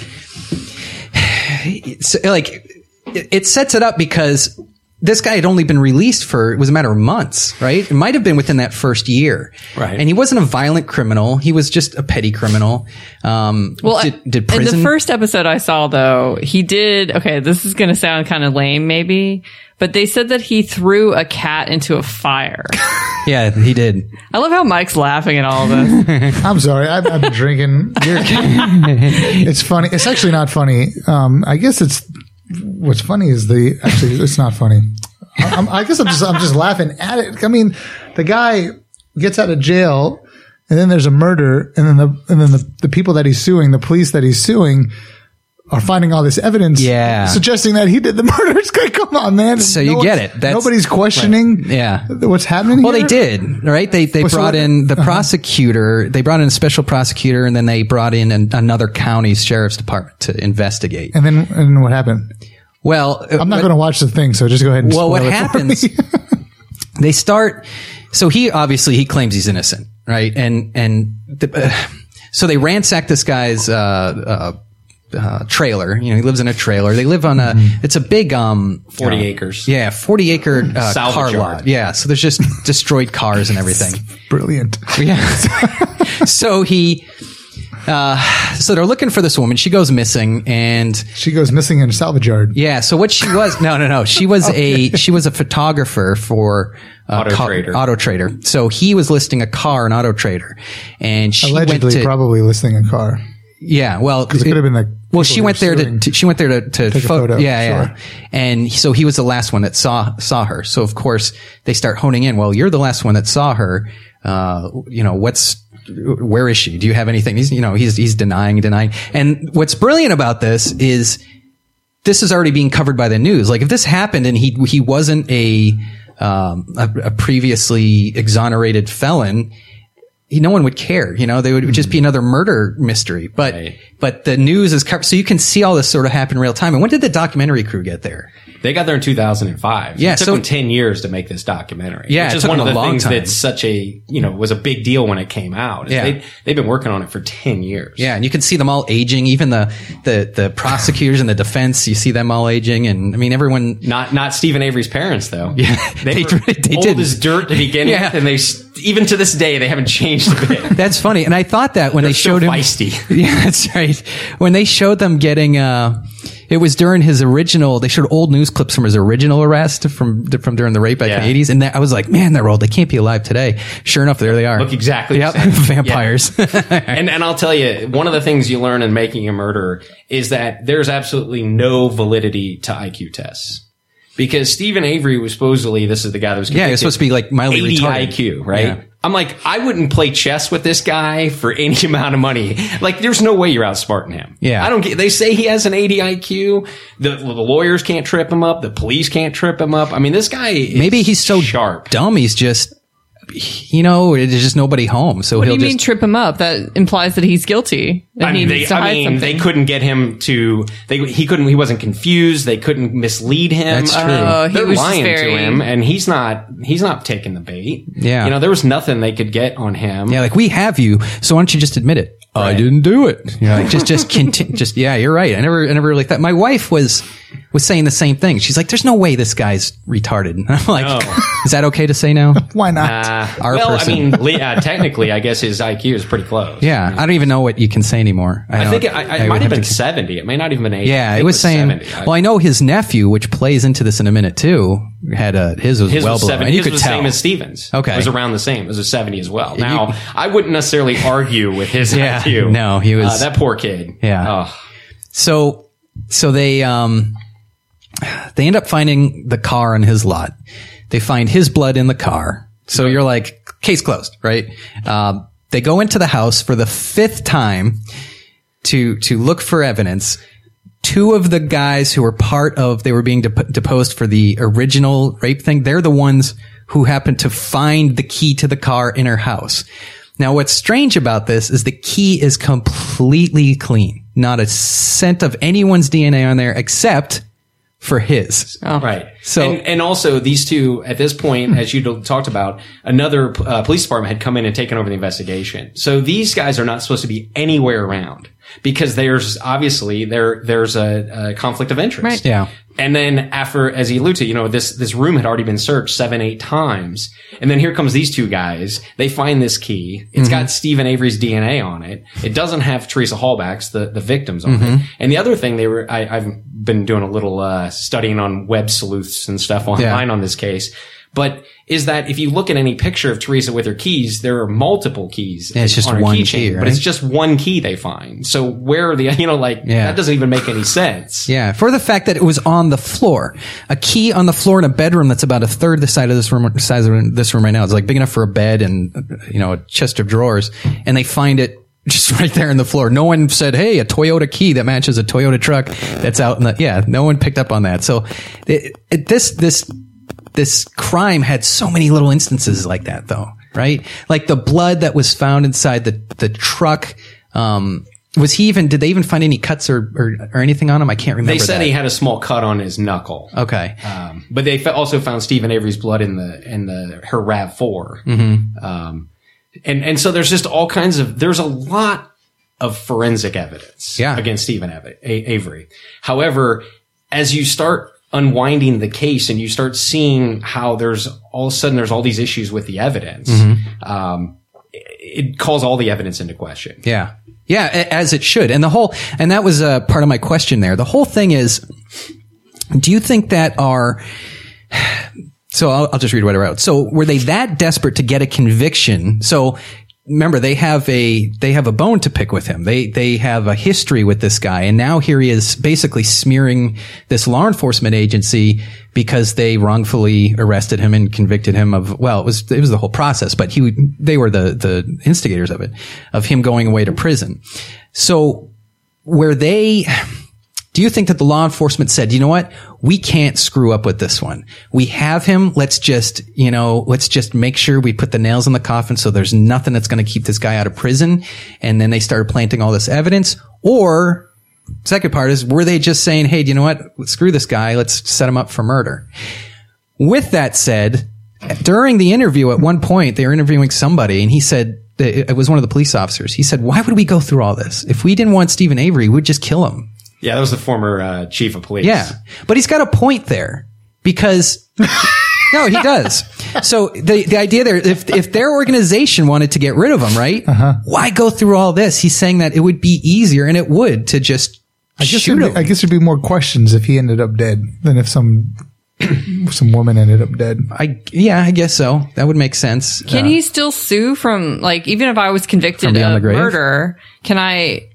it's like, it, it sets it up because this guy had only been released for, it was a matter of months, right? It might have been within that first year. Right. And he wasn't a violent criminal. He was just a petty criminal. Um, Well, did, did in prison. the first episode I saw, though, he did. Okay, this is going to sound kind of lame, maybe, but they said that he threw a cat into a fire. yeah, he did. I love how Mike's laughing at all of this. I'm sorry. I've, I've been drinking. You're- it's funny. It's actually not funny. Um, I guess it's what's funny is the actually it's not funny. I, I'm, I guess I'm just I'm just laughing at it. I mean, the guy gets out of jail, and then there's a murder, and then the and then the, the people that he's suing, the police that he's suing, are finding all this evidence, Yeah. suggesting that he did the murder. It's like, come on, man. So you No get one's- it. That's- nobody's questioning Yeah. what's happening Well, here. they did, right? They they Well, so brought what- in the prosecutor. They brought in a special prosecutor, and then they brought in an, another county's sheriff's department to investigate. And then, and then what happened? Well, I'm not going to watch the thing, so just go ahead and Well, what spoil it for happens? me. They start. So he obviously he claims he's innocent, right? And and the, uh, so they ransack this guy's uh, uh, uh, trailer. You know, he lives in a trailer. They live on a. It's a big um forty uh, acres. Yeah, forty acre uh, Salvage car yard. lot. Yeah, so there's just destroyed cars and everything. Brilliant. Yeah. So he. Uh, so they're looking for this woman. She goes missing, and She goes missing in a salvage yard. yeah. So what she was? No, no, no. She was a she was a photographer for uh, Auto car- Trader. Auto Trader. So he was listing a car on Auto Trader, and she Allegedly, went to probably listing a car. yeah. Well, Because it could have been like. well, people she who went were there to, suing. to she went there to, to Take a pho- photo, Yeah, yeah. sure. And so he was the last one that saw saw her. So of course they start honing in. Well, you're the last one that saw her. Uh, you know what's where is she? Do you have anything? He's you know he's he's denying denying. And what's brilliant about this is this is already being covered by the news. Like if this happened and he he wasn't a um, a, a previously exonerated felon. He, no one would care, you know, they would, it would just be another murder mystery, but, Right. but the news is covered. So you can see all this sort of happen in real time. And when did the documentary crew get there? They got there in two thousand five. Yeah, It took so- them ten years to make this documentary. Yeah, which it is took one them of the a long things time. that's such a, you know, was a big deal when it came out. Yeah. They, they've been working on it for ten years. Yeah. And you can see them all aging, even the, the, the prosecutors and the defense, you see them all aging. And I mean, everyone, Not, not Stephen Avery's parents though. Yeah, They, they were really- they old didn't. as dirt to begin Yeah. with. And they, s- even to this day, they haven't changed a bit. that's funny. And I thought that when they still showed him, feisty. yeah, that's right. When they showed them getting, uh, it was during his original, they showed old news clips from his original arrest from, from during the rape back in Yeah. the eighties. And that, I was like, man, they're old. They can't be alive today. Sure enough, there they are. Look exactly the Yep. same. Vampires. and and I'll tell you, one of the things you learn in making a murderer is that there's absolutely no validity to I Q tests. because Stephen Avery was supposedly, this is the guy that was Yeah, he was supposed to be like mildly eighty retarded. I Q, right? Yeah. I'm like, I wouldn't play chess with this guy for any amount of money. Like, there's no way you're outsmarting him. Yeah. I don't get, they say he has an eighty I Q. The, the lawyers can't trip him up. The police can't trip him up. I mean, this guy is Maybe he's so sharp. dumb. He's just, you know, there's just nobody home. So What do he'll you just. mean trip him up? That implies that he's guilty. That I he mean, they, needs to I hide mean, something. they couldn't get him to. They he couldn't. He wasn't confused. They couldn't mislead him. That's true. Oh, he They're was just lying very- to him, and he's not. He's not taking the bait. Yeah. you know, there was nothing they could get on him. Yeah, like we have you, so why don't you just admit it? I Right. didn't do it. You know, like just, just continue. Just yeah, you're right. I never, I never really thought. My wife was was saying the same thing. She's like, "There's no way this guy's retarded." And I'm like, No. "Is that okay to say now?" Why not? Uh, Our well, person. I mean, le- uh, technically, I guess his I Q is pretty close. Yeah, I don't even know what you can say anymore. I don't- think it, I, I, would might have been to- seventy. It may not even been eighty. Yeah, I it think was saying. seventy. I- Well, I know his nephew, which plays into this in a minute too, had a his was His well was below, seventy. and you His could was tell. the same as Stevens. Okay. It was around the same. It was a seventy as well. Now, I wouldn't necessarily argue with his Yeah, I Q. no, he was- Uh, that poor kid. Yeah. Oh. So, so they um, they end up finding the car on his lot. They find his blood in the car. So you're like, case closed, right? Um, they go into the house for the fifth time to to look for evidence. Two of the guys who were part of, they were being dep- deposed for the original rape thing. They're the ones who happened to find the key to the car in her house. Now, what's strange about this is the key is completely clean. Not a scent of anyone's D N A on there except for his. Oh. Right. So- and, and also these two, at this point, as you talked about, another uh, police department had come in and taken over the investigation. So these guys are not supposed to be anywhere around because there's obviously there there's a, a conflict of interest. Right. Yeah. And then after, as he alluded to, you know, this, this room had already been searched seven, eight times. And then here comes these two guys. They find this key. It's got Stephen Avery's D N A on it. It doesn't have Teresa Hallback's, the, the victims on it. And the other thing they were, I, I've been doing a little, uh, studying on web sleuths and stuff online Yeah. on this case. But is that if you look at any picture of Teresa with her keys, there are multiple keys. Yeah, it's just on her one keychain, key, but right? it's just one key they find. So where are the, you know, like, Yeah. that doesn't even make any sense. Yeah, for the fact that it was on the floor, a key on the floor in a bedroom that's about a third the size of this room, size of this room right now. It's like big enough for a bed and you know a chest of drawers, and they find it just right there in the floor. No one said, "Hey, a Toyota key that matches a Toyota truck that's out in the." Yeah, no one picked up on that. So it, it, this this this crime had so many little instances like that, though, right? Like the blood that was found inside the the truck. Um, Was he even, did they even find any cuts or, or, or anything on him? I can't remember. They said that. he had a small cut on his knuckle. Okay. Um, but they fa- also found Stephen Avery's blood in the, in the, her RAV four. Mm-hmm. Um, and, and so there's just all kinds of, there's a lot of forensic evidence Yeah. against Stephen Av- A- Avery. However, as you start unwinding the case and you start seeing how there's all of a sudden there's all these issues with the evidence, um, it, it calls all the evidence into question. Yeah. Yeah, a- as it should. And the whole, and that was uh, part of my question there. The whole thing is, do you think that our, so I'll, I'll just read what I wrote. So were they that desperate to get a conviction? So remember, they have a, they have a bone to pick with him. They, they have a history with this guy. And now here he is basically smearing this law enforcement agency because they wrongfully arrested him and convicted him of, well, it was, it was the whole process, but he, they were the, the instigators of it, of him going away to prison. So where they, do you think that the law enforcement said, you know what? We can't screw up with this one. We have him. Let's just, you know, let's just make sure we put the nails in the coffin so there's nothing that's going to keep this guy out of prison. And then they started planting all this evidence. Or, second part is, were they just saying, hey, do you know what? Screw this guy. Let's set him up for murder. With that said, during the interview at one point, they were interviewing somebody and he said, it was one of the police officers. He said, why would we go through all this? If we didn't want Stephen Avery, we'd just kill him. Yeah, that was the former uh, chief of police. Yeah. But he's got a point there because no, he does. So the the idea there, if if their organization wanted to get rid of him, right? Uh-huh. Why go through all this? He's saying that it would be easier, and it would, to just I guess shoot there'd him. be, I guess there'd be more questions if he ended up dead than if some some woman ended up dead. I yeah, I guess so. That would make sense. Can Uh, he still sue from, like, even if I was From convicted beyond of the grave? murder, can I,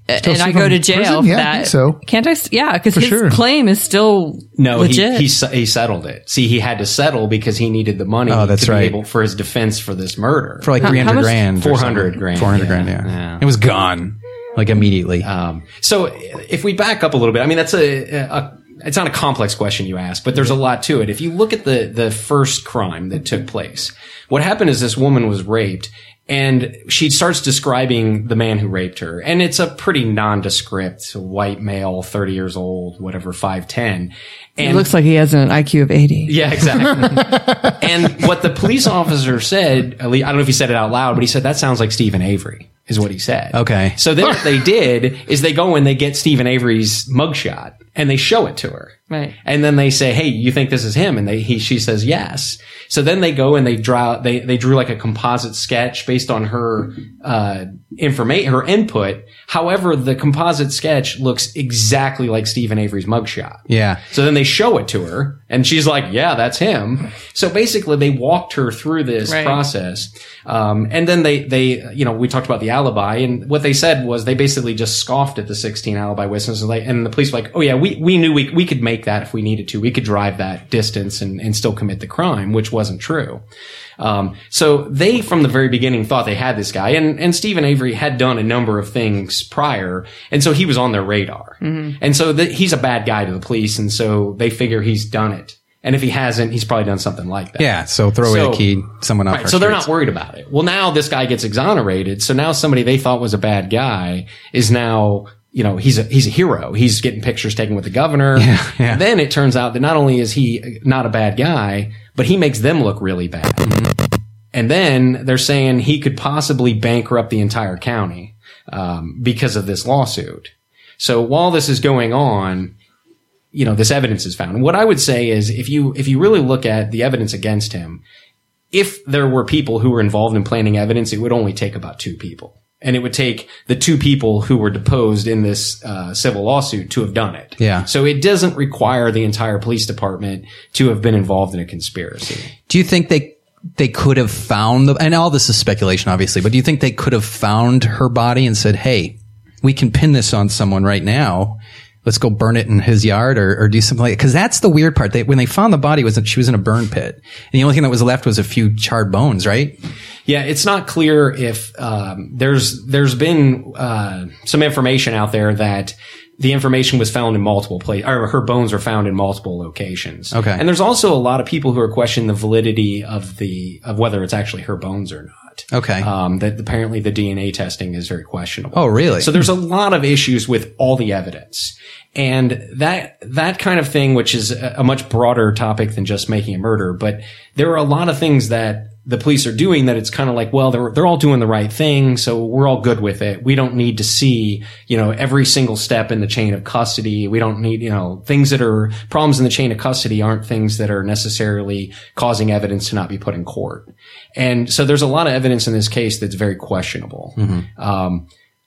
and see I go from to jail prison? for Yeah, I that, think so. can't I? s- Yeah, because his sure. claim is still No, he, legit. he se- he settled it. See, he had to settle because he needed the money Oh, that's to right. be able for his defense for this murder. For like How- three how hundred much- grand. or four hundred something. grand. four hundred Yeah, grand, yeah. yeah. It was gone. Like immediately. Um, so if we back up a little bit, I mean, that's a, a, it's not a complex question you ask, but there's a lot to it. If you look at the, the first crime that took place, what happened is this woman was raped and she starts describing the man who raped her. And it's a pretty nondescript white male, thirty years old, whatever, five ten. It And looks like he has an I Q of eighty. yeah, exactly. And what the police officer said, at least, I don't know if he said it out loud, but he said, that sounds like Stephen Avery, is what he said. Okay. So then what they did is they go and they get Stephen Avery's mugshot and they show it to her. Right. And then they say, hey, you think this is him? And they, he, she says, yes. So then they go and they draw, they, they drew like a composite sketch based on her, uh, information, her input. However, the composite sketch looks exactly like Stephen Avery's mugshot. Yeah. So then they show it to her and she's like, yeah, that's him. So basically they walked her through this Right. process. Um, and then they, they, you know, we talked about the alibi and what they said was they basically just scoffed at the sixteen alibi witnesses. Like, and the police were like, oh yeah, we, we knew we, we could make that if we needed to. We could drive that distance and, and still commit the crime, which wasn't true. Um, so they, from the very beginning, thought they had this guy, and, and Stephen Avery had done a number of things prior, and so he was on their radar. Mm-hmm. And so the, he's a bad guy to the police, and so they figure he's done it. And if he hasn't, he's probably done something like that. Yeah. So throw away So- the key, someone off Right, our so they're streets. not worried about it. Well, now this guy gets exonerated, so now somebody they thought was a bad guy is now, you know, he's a, he's a hero. He's getting pictures taken with the governor. Yeah, yeah. Then it turns out that not only is he not a bad guy, but he makes them look really bad. And then they're saying he could possibly bankrupt the entire county, um, because of this lawsuit. So while this is going on, you know, this evidence is found. And what I would say is if you, if you really look at the evidence against him, if there were people who were involved in planting evidence, it would only take about two people. And it would take the two people who were deposed in this uh, civil lawsuit to have done it. Yeah. So it doesn't require the entire police department to have been involved in a conspiracy. Do you think they they could have found the, and all this is speculation, obviously, but do you think they could have found her body and said, hey, we can pin this on someone right now. Let's go burn it in his yard or, or do something like that. Cause that's the weird part. They, when they found the body, was that she was in a burn pit. And the only thing that was left was a few charred bones, right? Yeah, it's not clear if um, there's there's been uh, some information out there that the information was found in multiple places, or her bones are found in multiple locations. Okay. And there's also a lot of people who are questioning the validity of the of whether it's actually her bones or not. Okay. Um, that apparently the D N A testing is very questionable. Oh, really? So there's a lot of issues with all the evidence. And that, that kind of thing, which is a, a much broader topic than just making a murder, but there are a lot of things that the police are doing that it's kind of like, well, they're, they're all doing the right thing. So we're all good with it. We don't need to see, you know, every single step in the chain of custody. We don't need, you know, things that are problems in the chain of custody aren't things that are necessarily causing evidence to not be put in court. And so there's a lot of evidence in this case that's very questionable. Mm-hmm. Um,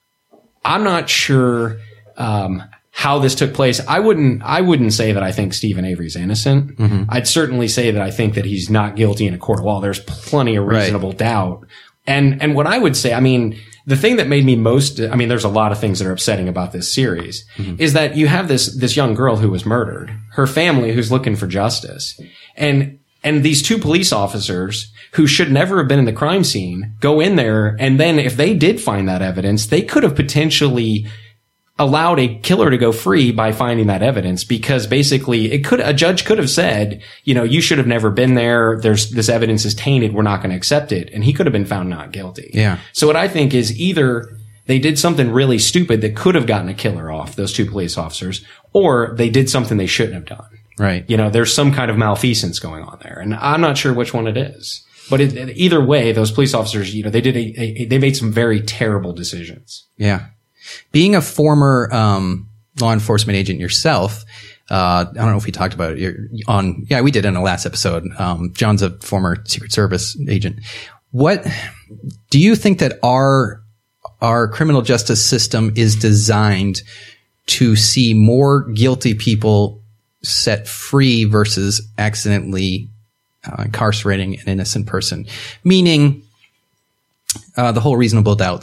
I'm not sure, um, how this took place. I wouldn't, I wouldn't say that I think Stephen Avery's innocent. Mm-hmm. I'd certainly say that I think that he's not guilty in a court of law. There's plenty of reasonable right. doubt. And, and what I would say, I mean, the thing that made me most, I mean, there's a lot of things that are upsetting about this series, mm-hmm. is that you have this, this young girl who was murdered, her family who's looking for justice. And, and these two police officers who should never have been in the crime scene go in there. And then if they did find that evidence, they could have potentially allowed a killer to go free by finding that evidence, because basically it could, a judge could have said, you know, you should have never been there. There's, this evidence is tainted. We're not going to accept it. And he could have been found not guilty. Yeah. So what I think is either they did something really stupid that could have gotten a killer off, those two police officers, or they did something they shouldn't have done. Right. You know, there's some kind of malfeasance going on there. And I'm not sure which one it is. But it, either way, those police officers, you know, they did a, a, they made some very terrible decisions. Yeah. Being a former um, law enforcement agent yourself, uh, I don't know if we talked about it You're on. Yeah, we did in the last episode. Um, John's a former Secret Service agent. What do you think that our our criminal justice system is designed to see more guilty people set free versus accidentally uh, incarcerating an innocent person? Meaning uh, the whole reasonable doubt thing.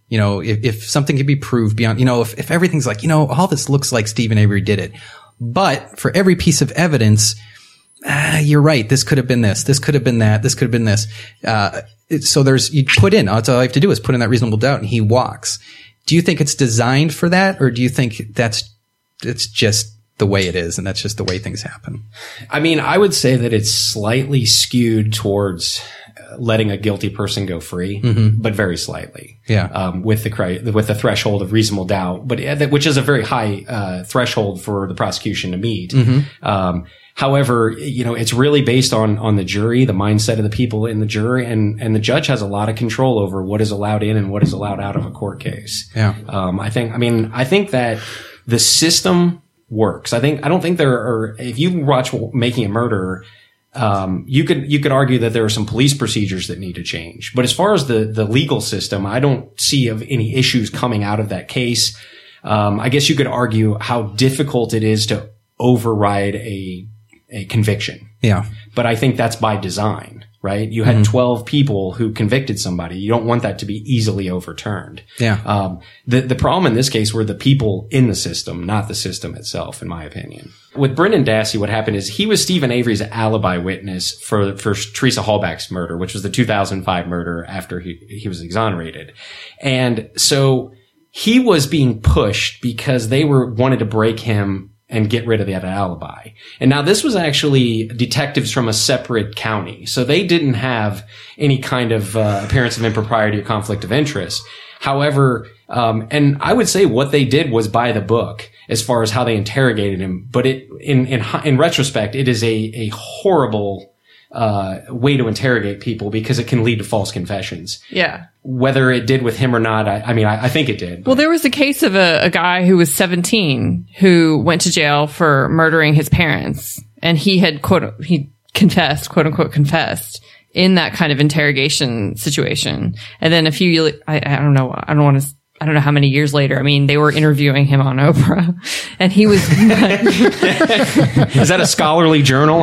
You know, if, if something can be proved beyond, you know, if, if everything's like, you know, all this looks like Stephen Avery did it. But for every piece of evidence, ah, you're right. This could have been this. This could have been that. This could have been this. Uh, it, so there's, you put in, that's all I have to do is put in that reasonable doubt and he walks. Do you think it's designed for that? Or do you think that's, it's just the way it is and that's just the way things happen? I mean, I would say that it's slightly skewed towards letting a guilty person go free, mm-hmm. but very slightly. Yeah. Um, with the, with the threshold of reasonable doubt, but which is a very high, uh, threshold for the prosecution to meet. Mm-hmm. Um, However, you know, it's really based on, on the jury, the mindset of the people in the jury, and, and the judge has a lot of control over what is allowed in and what is allowed out of a court case. Yeah. Um, I think, I mean, I think that the system works. I think, I don't think there are, if you watch Making a Murderer, um, you could, you could argue that there are some police procedures that need to change. But as far as the, the legal system, I don't see of any issues coming out of that case. Um, I guess you could argue how difficult it is to override a, a conviction. Yeah. But I think that's by design, right? You had mm-hmm. twelve people who convicted somebody. You don't want that to be easily overturned. Yeah. Um, the, the problem in this case were the people in the system, not the system itself, in my opinion. With Brendan Dassey, what happened is he was Stephen Avery's alibi witness for, for Teresa Halbach's murder, which was the two thousand five murder after he, he was exonerated. And so he was being pushed because they were, wanted to break him and get rid of that alibi. And now this was actually detectives from a separate county. So they didn't have any kind of uh, appearance of impropriety or conflict of interest. However, um, and I would say what they did was by the book as far as how they interrogated him. But it, in, in, in retrospect, it is a, a horrible, uh, way to interrogate people because it can lead to false confessions. Yeah. Whether it did with him or not, I, I mean, I, I think it did. Well, there was a case of a, a guy who was seventeen who went to jail for murdering his parents, and he had quote he confessed, quote unquote, confessed in that kind of interrogation situation. And then a few, I, I don't know, I don't want to. I don't know how many years later. I mean, they were interviewing him on Oprah, and he was. Is that a scholarly journal?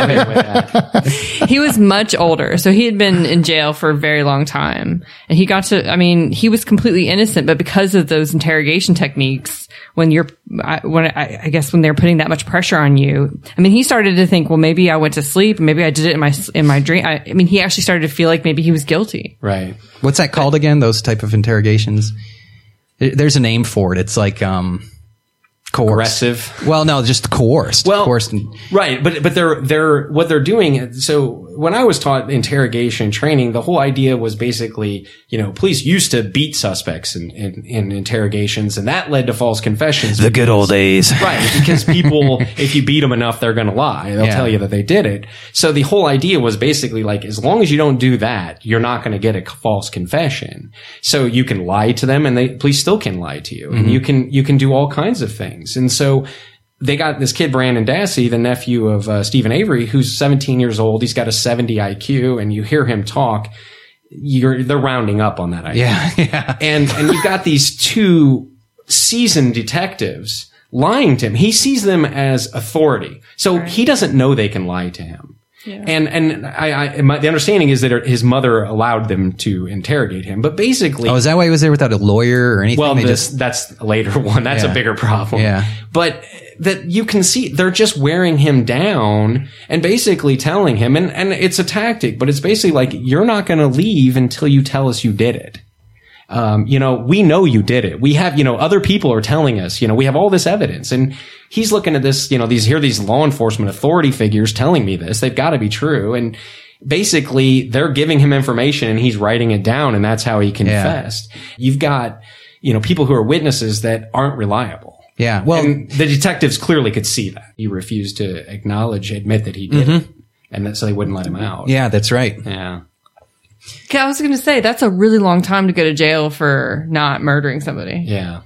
He was much older, so he had been in jail for a very long time, and he got to. I mean, he was completely innocent, but because of those interrogation techniques, when you're, when I, I guess when they're putting that much pressure on you, I mean, he started to think, well, maybe I went to sleep, maybe I did it in my in my dream. I, I mean, he actually started to feel like maybe he was guilty. Right. What's that called again? Those type of interrogations? There's a name for it. It's like, um, coerced. Aggressive. Well, no, just coerced. Well, coerced and- right. But, but they're, they're, what they're doing. So when I was taught interrogation training, the whole idea was basically, you know, police used to beat suspects in, in, in interrogations, and that led to false confessions. The good old days. Right. Because people, if you beat them enough, they're going to lie. They'll Yeah. tell you that they did it. So the whole idea was basically like, as long as you don't do that, you're not going to get a false confession. So you can lie to them, and they, police still can lie to you. Mm-hmm. And you can, you can do all kinds of things. And so they got this kid, Brandon Dassey, the nephew of uh, Stephen Avery, who's seventeen years old. He's got a seventy I Q, and you hear him talk, you're, they're rounding up on that I Q. Yeah, yeah. And, and you've got these two seasoned detectives lying to him. He sees them as authority. So right. he doesn't know they can lie to him. Yeah. And, and I, I, my, the understanding is that his mother allowed them to interrogate him, but basically. Oh, is that why he was there without a lawyer or anything? Well, they this, just, that's a later one. That's yeah. a bigger problem. Yeah. But that you can see, they're just wearing him down and basically telling him, and, and it's a tactic, but it's basically like, you're not going to leave until you tell us you did it. Um, you know, we know you did it. We have, you know, other people are telling us, you know, we have all this evidence, and he's looking at this, you know, these, here are these law enforcement authority figures telling me this. They've got to be true. And basically they're giving him information and he's writing it down, and that's how he confessed. Yeah. You've got, you know, people who are witnesses that aren't reliable. Yeah. Well, and the detectives clearly could see that. He refused to acknowledge, admit that he did mm-hmm. it. And that, so they wouldn't let him out. Yeah, that's right. Yeah. I was going to say, that's a really long time to go to jail for not murdering somebody. Yeah.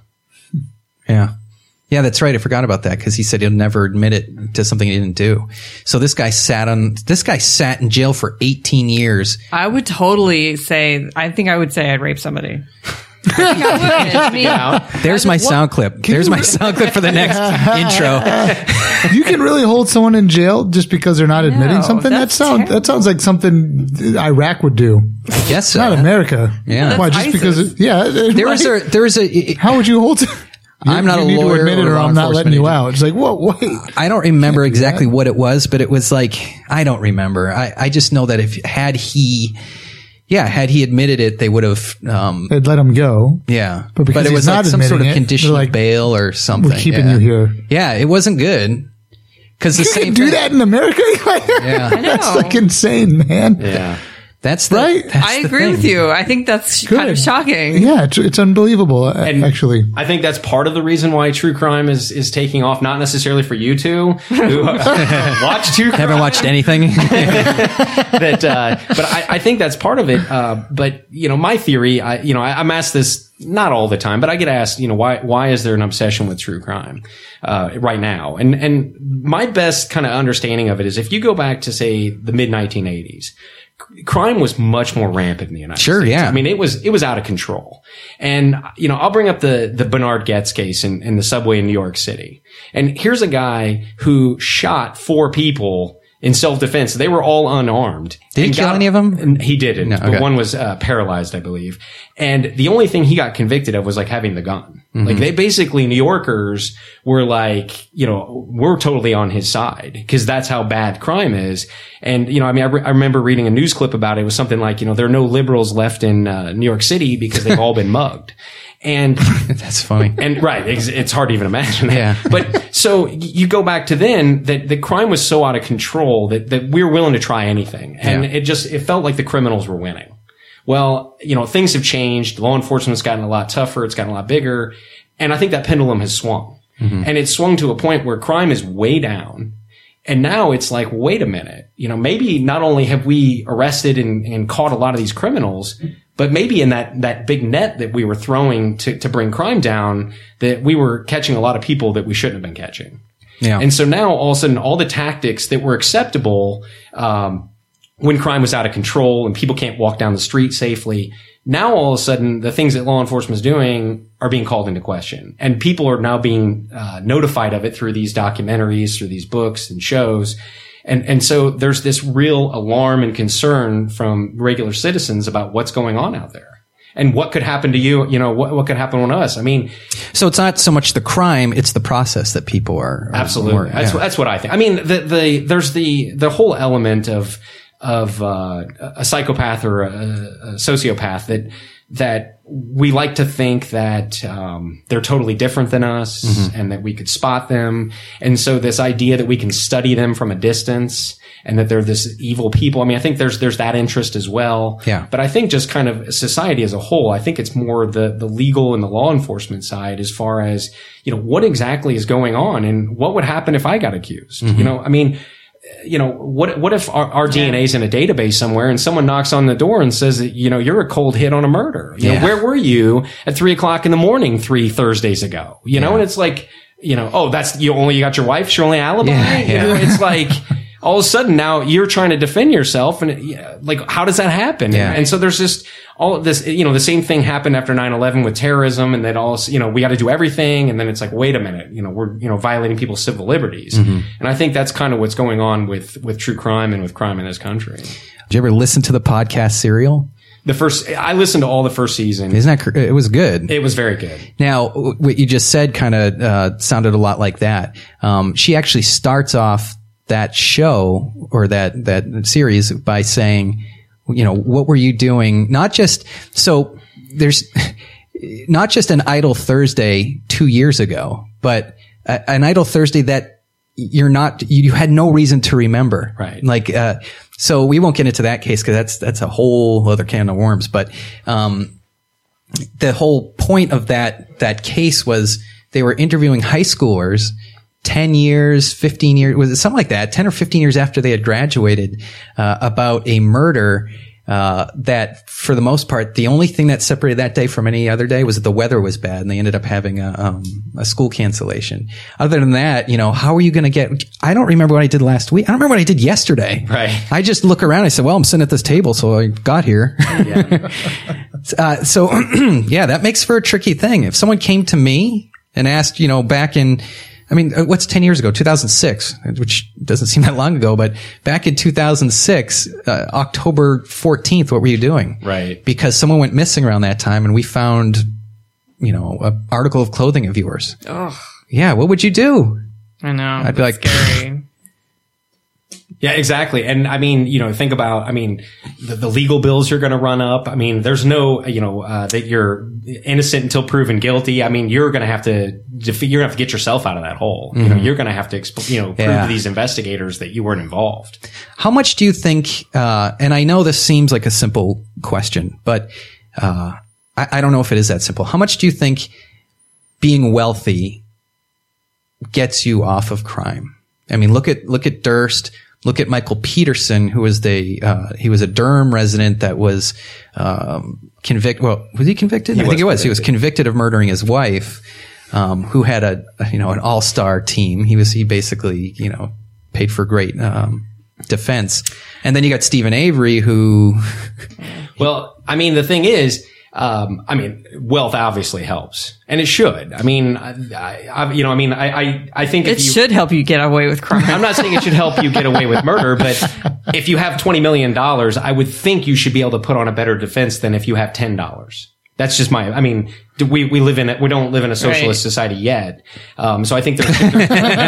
Yeah. Yeah, that's right. I forgot about that because he said he'll never admit it to something he didn't do. So this guy sat on, this guy sat in jail for eighteen years. I would totally say, I think I would say I'd rape somebody. I mean, There's my sound clip. There's my sound clip for the next intro. You can really hold someone in jail just because they're not admitting No, something. That that's sounds terrible. that sounds like something Iraq would do. I guess so. Not America. Yeah. Why? Just ISIS. because? It, yeah. There was right? a, there was a, How would you hold? I'm not you a need lawyer to admit it, or or law I'm not letting enforcement you agent. out. It's like, whoa, wait. I don't remember do exactly that. what it was, but it was like, I don't remember. I, I just know that if, had he, yeah, had he admitted it, they would have, um, They'd let him go. yeah. But because it he's was not like some sort of admitting it, condition they're of like, bail or something. We're keeping yeah. you here. Yeah, it wasn't good. Cause the You same can do thing- that in America. Yeah. I That's know. like insane, man. Yeah. That's the, Right? that's I the agree thing. with you. I think that's kind of Good. shocking. Yeah, it's, it's unbelievable. uh, And actually, I think that's part of the reason why true crime is, is taking off, not necessarily for you two who watch true crime. Haven't watched anything. that, uh, but I, I think that's part of it. Uh, but you know, my theory, I, you know, I, I'm asked this not all the time, but I get asked, you know, why, why is there an obsession with true crime, uh, right now? And, and my best kind of understanding of it is if you go back to say the mid nineteen eighties, c- crime was much more rampant in the United Sure, States. yeah. I mean, it was, it was out of control. And, you know, I'll bring up the, the Bernard Goetz case in, in the subway in New York City. And here's a guy who shot four people in self-defense. They were all unarmed. Did he And kill got- any of them? and he didn't. No, But okay. one was uh, paralyzed, I believe. And the only thing he got convicted of was like having the gun. Mm-hmm. Like they basically, New Yorkers were like, you know, we're totally on his side because that's how bad crime is. And, you know, I mean, I, re- I remember reading a news clip about it. It was something like, you know, there are no liberals left in uh, New York City because they've all been mugged. And That's funny. and right, it's, it's hard to even imagine that. Yeah. But so you go back to then that the crime was so out of control that, that we were willing to try anything. And Yeah. it just, it felt like the criminals were winning. Well, you know, things have changed. Law enforcement's gotten a lot tougher. It's gotten a lot bigger. And I think that pendulum has swung. Mm-hmm. And it's swung to a point where crime is way down. And now it's like, wait a minute, you know, maybe not only have we arrested and, and caught a lot of these criminals, but maybe in that, that big net that we were throwing to, to bring crime down, that we were catching a lot of people that we shouldn't have been catching. Yeah. And so now all of a sudden, all the tactics that were acceptable, um, when crime was out of control and people can't walk down the street safely, now all of a sudden the things that law enforcement is doing are being called into question, and people are now being uh, notified of it through these documentaries, through these books and shows. And, and so there's this real alarm and concern from regular citizens about what's going on out there and what could happen to you. You know, what, what could happen to us? I mean, So it's not so much the crime; it's the process that people are, are absolutely. more- That's yeah. that's what I think. I mean, the the there's the the whole element of of uh, a psychopath or a, a sociopath that that we like to think that um, they're totally different than us Mm-hmm. and that we could spot them. And so this idea that we can study them from a distance and that they're this evil people. I mean, I think there's there's that interest as well. Yeah. But I think just kind of society as a whole, I think it's more the the legal and the law enforcement side as far as, you know, what exactly is going on and what would happen if I got accused? Mm-hmm. You know, I mean, you know, what what if our, our D N A is in a database somewhere and someone knocks on the door and says that, you know, you're a cold hit on a murder? You Yeah. know, where were you at three o'clock in the morning three Thursdays ago? You know, Yeah. and it's like, you know, oh, that's you only you got your wife's your only alibi. Yeah, You yeah. know, it's like all of a sudden now you're trying to defend yourself, and it, yeah, like how does that happen? Yeah. And so there's just all of this. You know, the same thing happened after nine eleven with terrorism, and that all you know we got to do everything, and then it's like, wait a minute, you know, we're you know violating people's civil liberties, Mm-hmm. and I think that's kind of what's going on with with true crime and with crime in this country. Did you ever listen to the podcast Serial? The first, I listened to all the first season. Isn't that cr- it was good? It was very good. Now, w- what you just said kind of uh, sounded a lot like that. Um, she actually starts off that show or that that series by saying, you know, what were you doing? Not just so there's not just an Idle Thursday two years ago, but a, an Idle Thursday that you're not you, you had no reason to remember, Right. Like, uh, so we won't get into that case because that's that's a whole other can of worms, but. Um, the whole point of that that case was they were interviewing high schoolers ten years, fifteen years, was it something like that, ten or fifteen years after they had graduated, uh, about a murder, uh, that for the most part, the only thing that separated that day from any other day was that the weather was bad and they ended up having a, um, a school cancellation. Other than that, you know, how are you going to get, I don't remember what I did last week. I don't remember what I did yesterday. Right. I just look around. I said, well, I'm sitting at this table, so I got here. Uh, so yeah, that makes for a tricky thing. If someone came to me and asked, you know, back in, I mean, what's ten years ago? two thousand six, which doesn't seem that long ago, but back in two thousand six, uh, October fourteenth, what were you doing? Right. Because someone went missing around that time and we found, you know, an article of clothing of yours. Oh, Yeah. What would you do? I know. I'd be like, scary. Yeah, exactly. And I mean, you know, think about, I mean, the, the legal bills you're going to run up. I mean, there's no, you know, uh, that you're innocent until proven guilty. I mean, you're going to have to, you're going to have to get yourself out of that hole. Mm-hmm. You know, you're going to have to, exp- you know, prove Yeah. to these investigators that you weren't involved. How much do you think, uh, and I know this seems like a simple question, but, uh, I, I don't know if it is that simple. How much do you think being wealthy gets you off of crime? I mean, look at, look at Durst. Look at Michael Peterson, who was the, uh, he was a Durham resident that was, um, convicted. Well, was he convicted? I think he was. He was convicted of murdering his wife, um, who had a, you know, an all-star team. He was, he basically, you know, paid for great, um, defense. And then you got Stephen Avery, who, Well, I mean, the thing is, um, I mean, wealth obviously helps, and it should. I mean, I, I, you know, I mean, I, I, I think It if you, should help you get away with crime. I'm not saying it should help you get away with murder, but if you have twenty million dollars, I would think you should be able to put on a better defense than if you have ten dollars. That's just my, I mean, do we, we live in it, we don't live in a socialist Right. society yet. Um, so I think there's, there's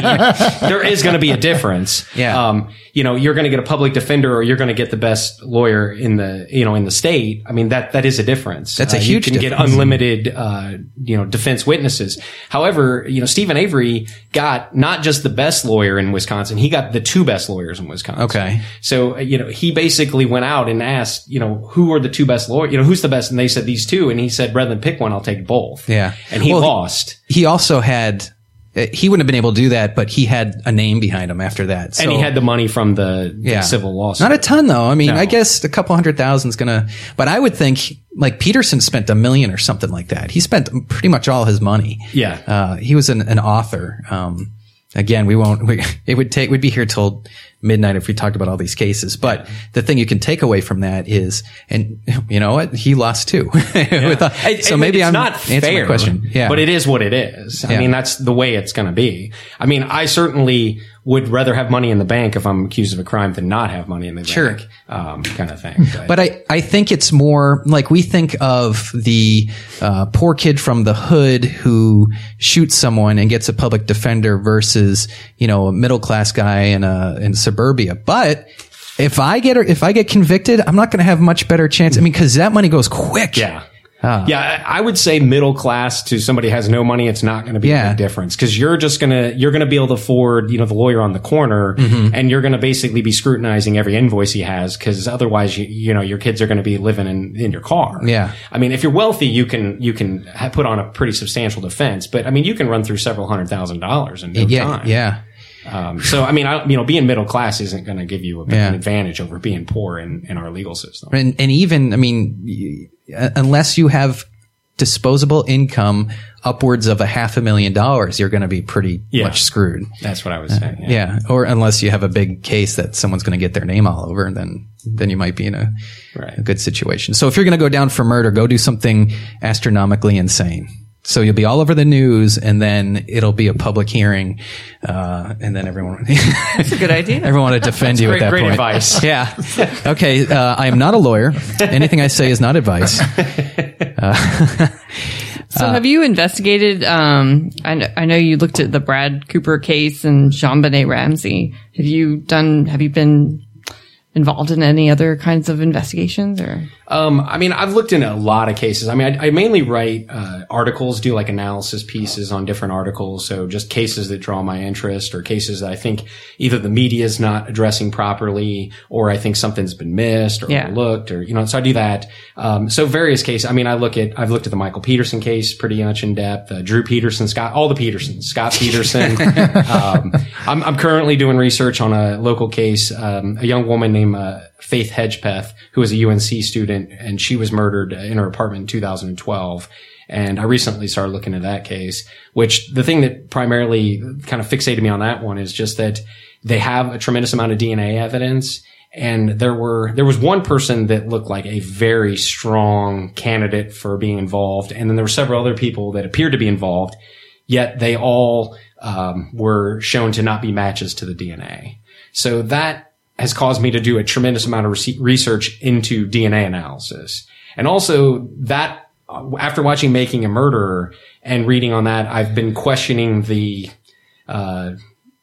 there is going to be a difference. Yeah. Um, you know, you're going to get a public defender or you're going to get the best lawyer in the, you know, in the state. I mean, that, that is a difference. That's a Uh, huge You can difference. get unlimited, uh, you know, defense witnesses. However, you know, Stephen Avery got not just the best lawyer in Wisconsin, he got the two best lawyers in Wisconsin. Okay. So, uh, you know, he basically went out and asked, you know, who are the two best lawyers? You know, who's the best? And they said these two. And he said, rather than pick one, I'll take both. Yeah. And he Well, he- lost. he also had, uh, he wouldn't have been able to do that, but he had a name behind him after that. So, and he had the money from the, the yeah. civil lawsuit. Not a ton though. I mean, No. I guess a couple hundred thousand is gonna, but I would think like Peterson spent a million or something like that. He spent pretty much all his money. Yeah. Uh, he was an, an author. Um, again, we won't, we, it would take, we'd be here till midnight if we talked about all these cases. But the thing you can take away from that is, and you know what? He lost too. With, uh, I- so I mean, maybe it's I'm not answering fair, my question. Yeah. but it is what it is. I Yeah. mean, that's the way it's going to be. I mean, I certainly would rather have money in the bank if I'm accused of a crime than not have money in the Sure. bank, um, kind of thing. But, But I, I think it's more like we think of the uh, poor kid from the hood who shoots someone and gets a public defender versus, you know, a middle class guy in a, in suburbia. But if I get, if I get convicted, I'm not going to have much better chance. I mean, cause that money goes quick. yeah. Yeah, I I would say middle class to somebody who has no money, it's not going to be Yeah. a big difference because you're just going to, you're going to be able to afford, you know, the lawyer on the corner Mm-hmm. and you're going to basically be scrutinizing every invoice he has because otherwise, you, you know, your kids are going to be living in, in your car. Yeah. I mean, if you're wealthy, you can, you can ha- put on a pretty substantial defense, but I mean, you can run through several hundred thousand dollars in no Yeah. time. Yeah. Um, so, I mean, I, you know, being middle class isn't going to give you a, Yeah. an advantage over being poor in, in our legal system. And, and even, I mean, y- unless you have disposable income upwards of a half a million dollars, you're going to be pretty Yeah. much screwed. That's what I was saying. Yeah. Yeah. Or unless you have a big case that someone's going to get their name all over, then, then you might be in a, Right. a good situation. So if you're going to go down for murder, go do something astronomically insane. So you'll be all over the news and then it'll be a public hearing. Uh, and then everyone, That's a good idea. everyone will defend you great- at that great point. advice. Yeah. Okay. Uh, I am not a lawyer. Anything I say is not advice. So have you investigated, um, I, kn- I know you looked at the Brad Cooper case and JonBenet Ramsey. Have you done, have you been involved in any other kinds of investigations or? Um, I mean, I've looked into a lot of cases. I mean, I, I mainly write uh, articles, do like analysis pieces on different articles. So just cases that draw my interest or cases that I think either the media is not addressing properly or I think something's been missed or Yeah. overlooked or, you know, so I do that. Um, so various cases. I mean, I look at, I've looked at the Michael Peterson case pretty much in depth, uh, Drew Peterson, Scott, all the Petersons, Scott Peterson. um, I'm, I'm currently doing research on a local case, um, a young woman named, uh, Faith Hedgepeth, who was a U N C student, and she was murdered in her apartment in two thousand twelve. And I recently started looking at that case, which the thing that primarily kind of fixated me on that one is just that they have a tremendous amount of D N A evidence. And there were, there was one person that looked like a very strong candidate for being involved. And then there were several other people that appeared to be involved, yet they all, um, were shown to not be matches to the D N A. So that has caused me to do a tremendous amount of re- research into D N A analysis. And also that, after watching Making a Murderer and reading on that, I've been questioning the, uh,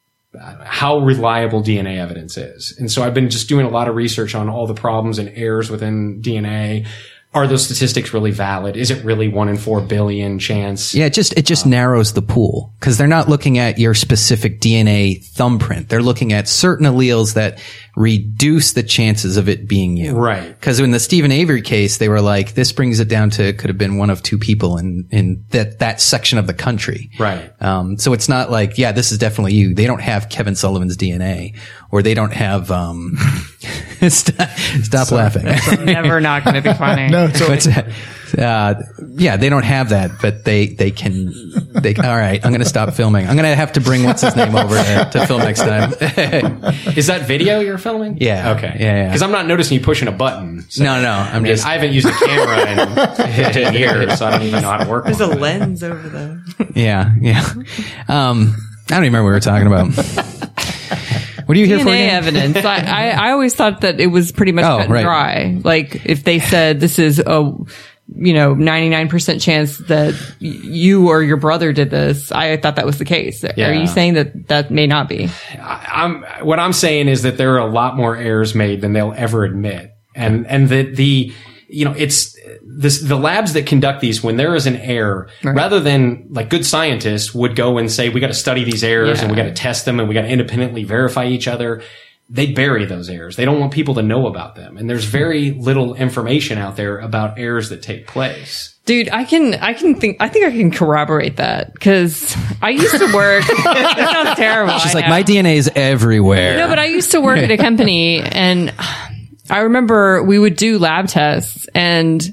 how reliable D N A evidence is. And so I've been just doing a lot of research on all the problems and errors within D N A. Are those statistics really valid? Is it really one in four billion chance? Yeah, it just it just um, narrows the pool because they're not looking at your specific D N A thumbprint. They're looking at certain alleles that reduce the chances of it being you. Right. Because in the Stephen Avery case, they were like, this brings it down to it could have been one of two people in in that that section of the country. Right. Um, so it's not like, yeah, this is definitely you. They don't have Kevin Sullivan's D N A, or they don't have. Um, stop stop Sorry. laughing. It's never not going to be funny. No, it's okay. But, uh, yeah, they don't have that, but they, they can, they, all right, I'm going to stop filming. I'm going to have to bring what's his name over to, to film next time. Is that video you're filming? Yeah. Okay. Yeah, yeah. Because I'm not noticing you pushing a button. So, no, no, I'm I mean, just, I haven't used a camera in fifteen years, so I don't even know how to work There's on a it. lens over there. yeah, yeah. Um, I don't even remember what we were talking about. What are you here D N for A again? evidence. I, I, I always thought that it was pretty much Oh, cut and right. dry. Like if they said this is a, you know, ninety-nine percent chance that y- you or your brother did this, I thought that was the case. Yeah. Are you saying that that may not be? I, I'm, what I'm saying is that there are a lot more errors made than they'll ever admit. And, and that the, you know, it's this, the labs that conduct these, when there is an error, Right. rather than like good scientists would go and say, we got to study these errors Yeah. and we got to test them and we got to independently verify each other. They bury those errors. They don't want people to know about them. And there's very little information out there about errors that take place. Dude, I can, I can think, I think I can corroborate that because I used to work. That sounds terrible. She's I like, know. my D N A is everywhere. No, but I used to work at a company and I remember we would do lab tests and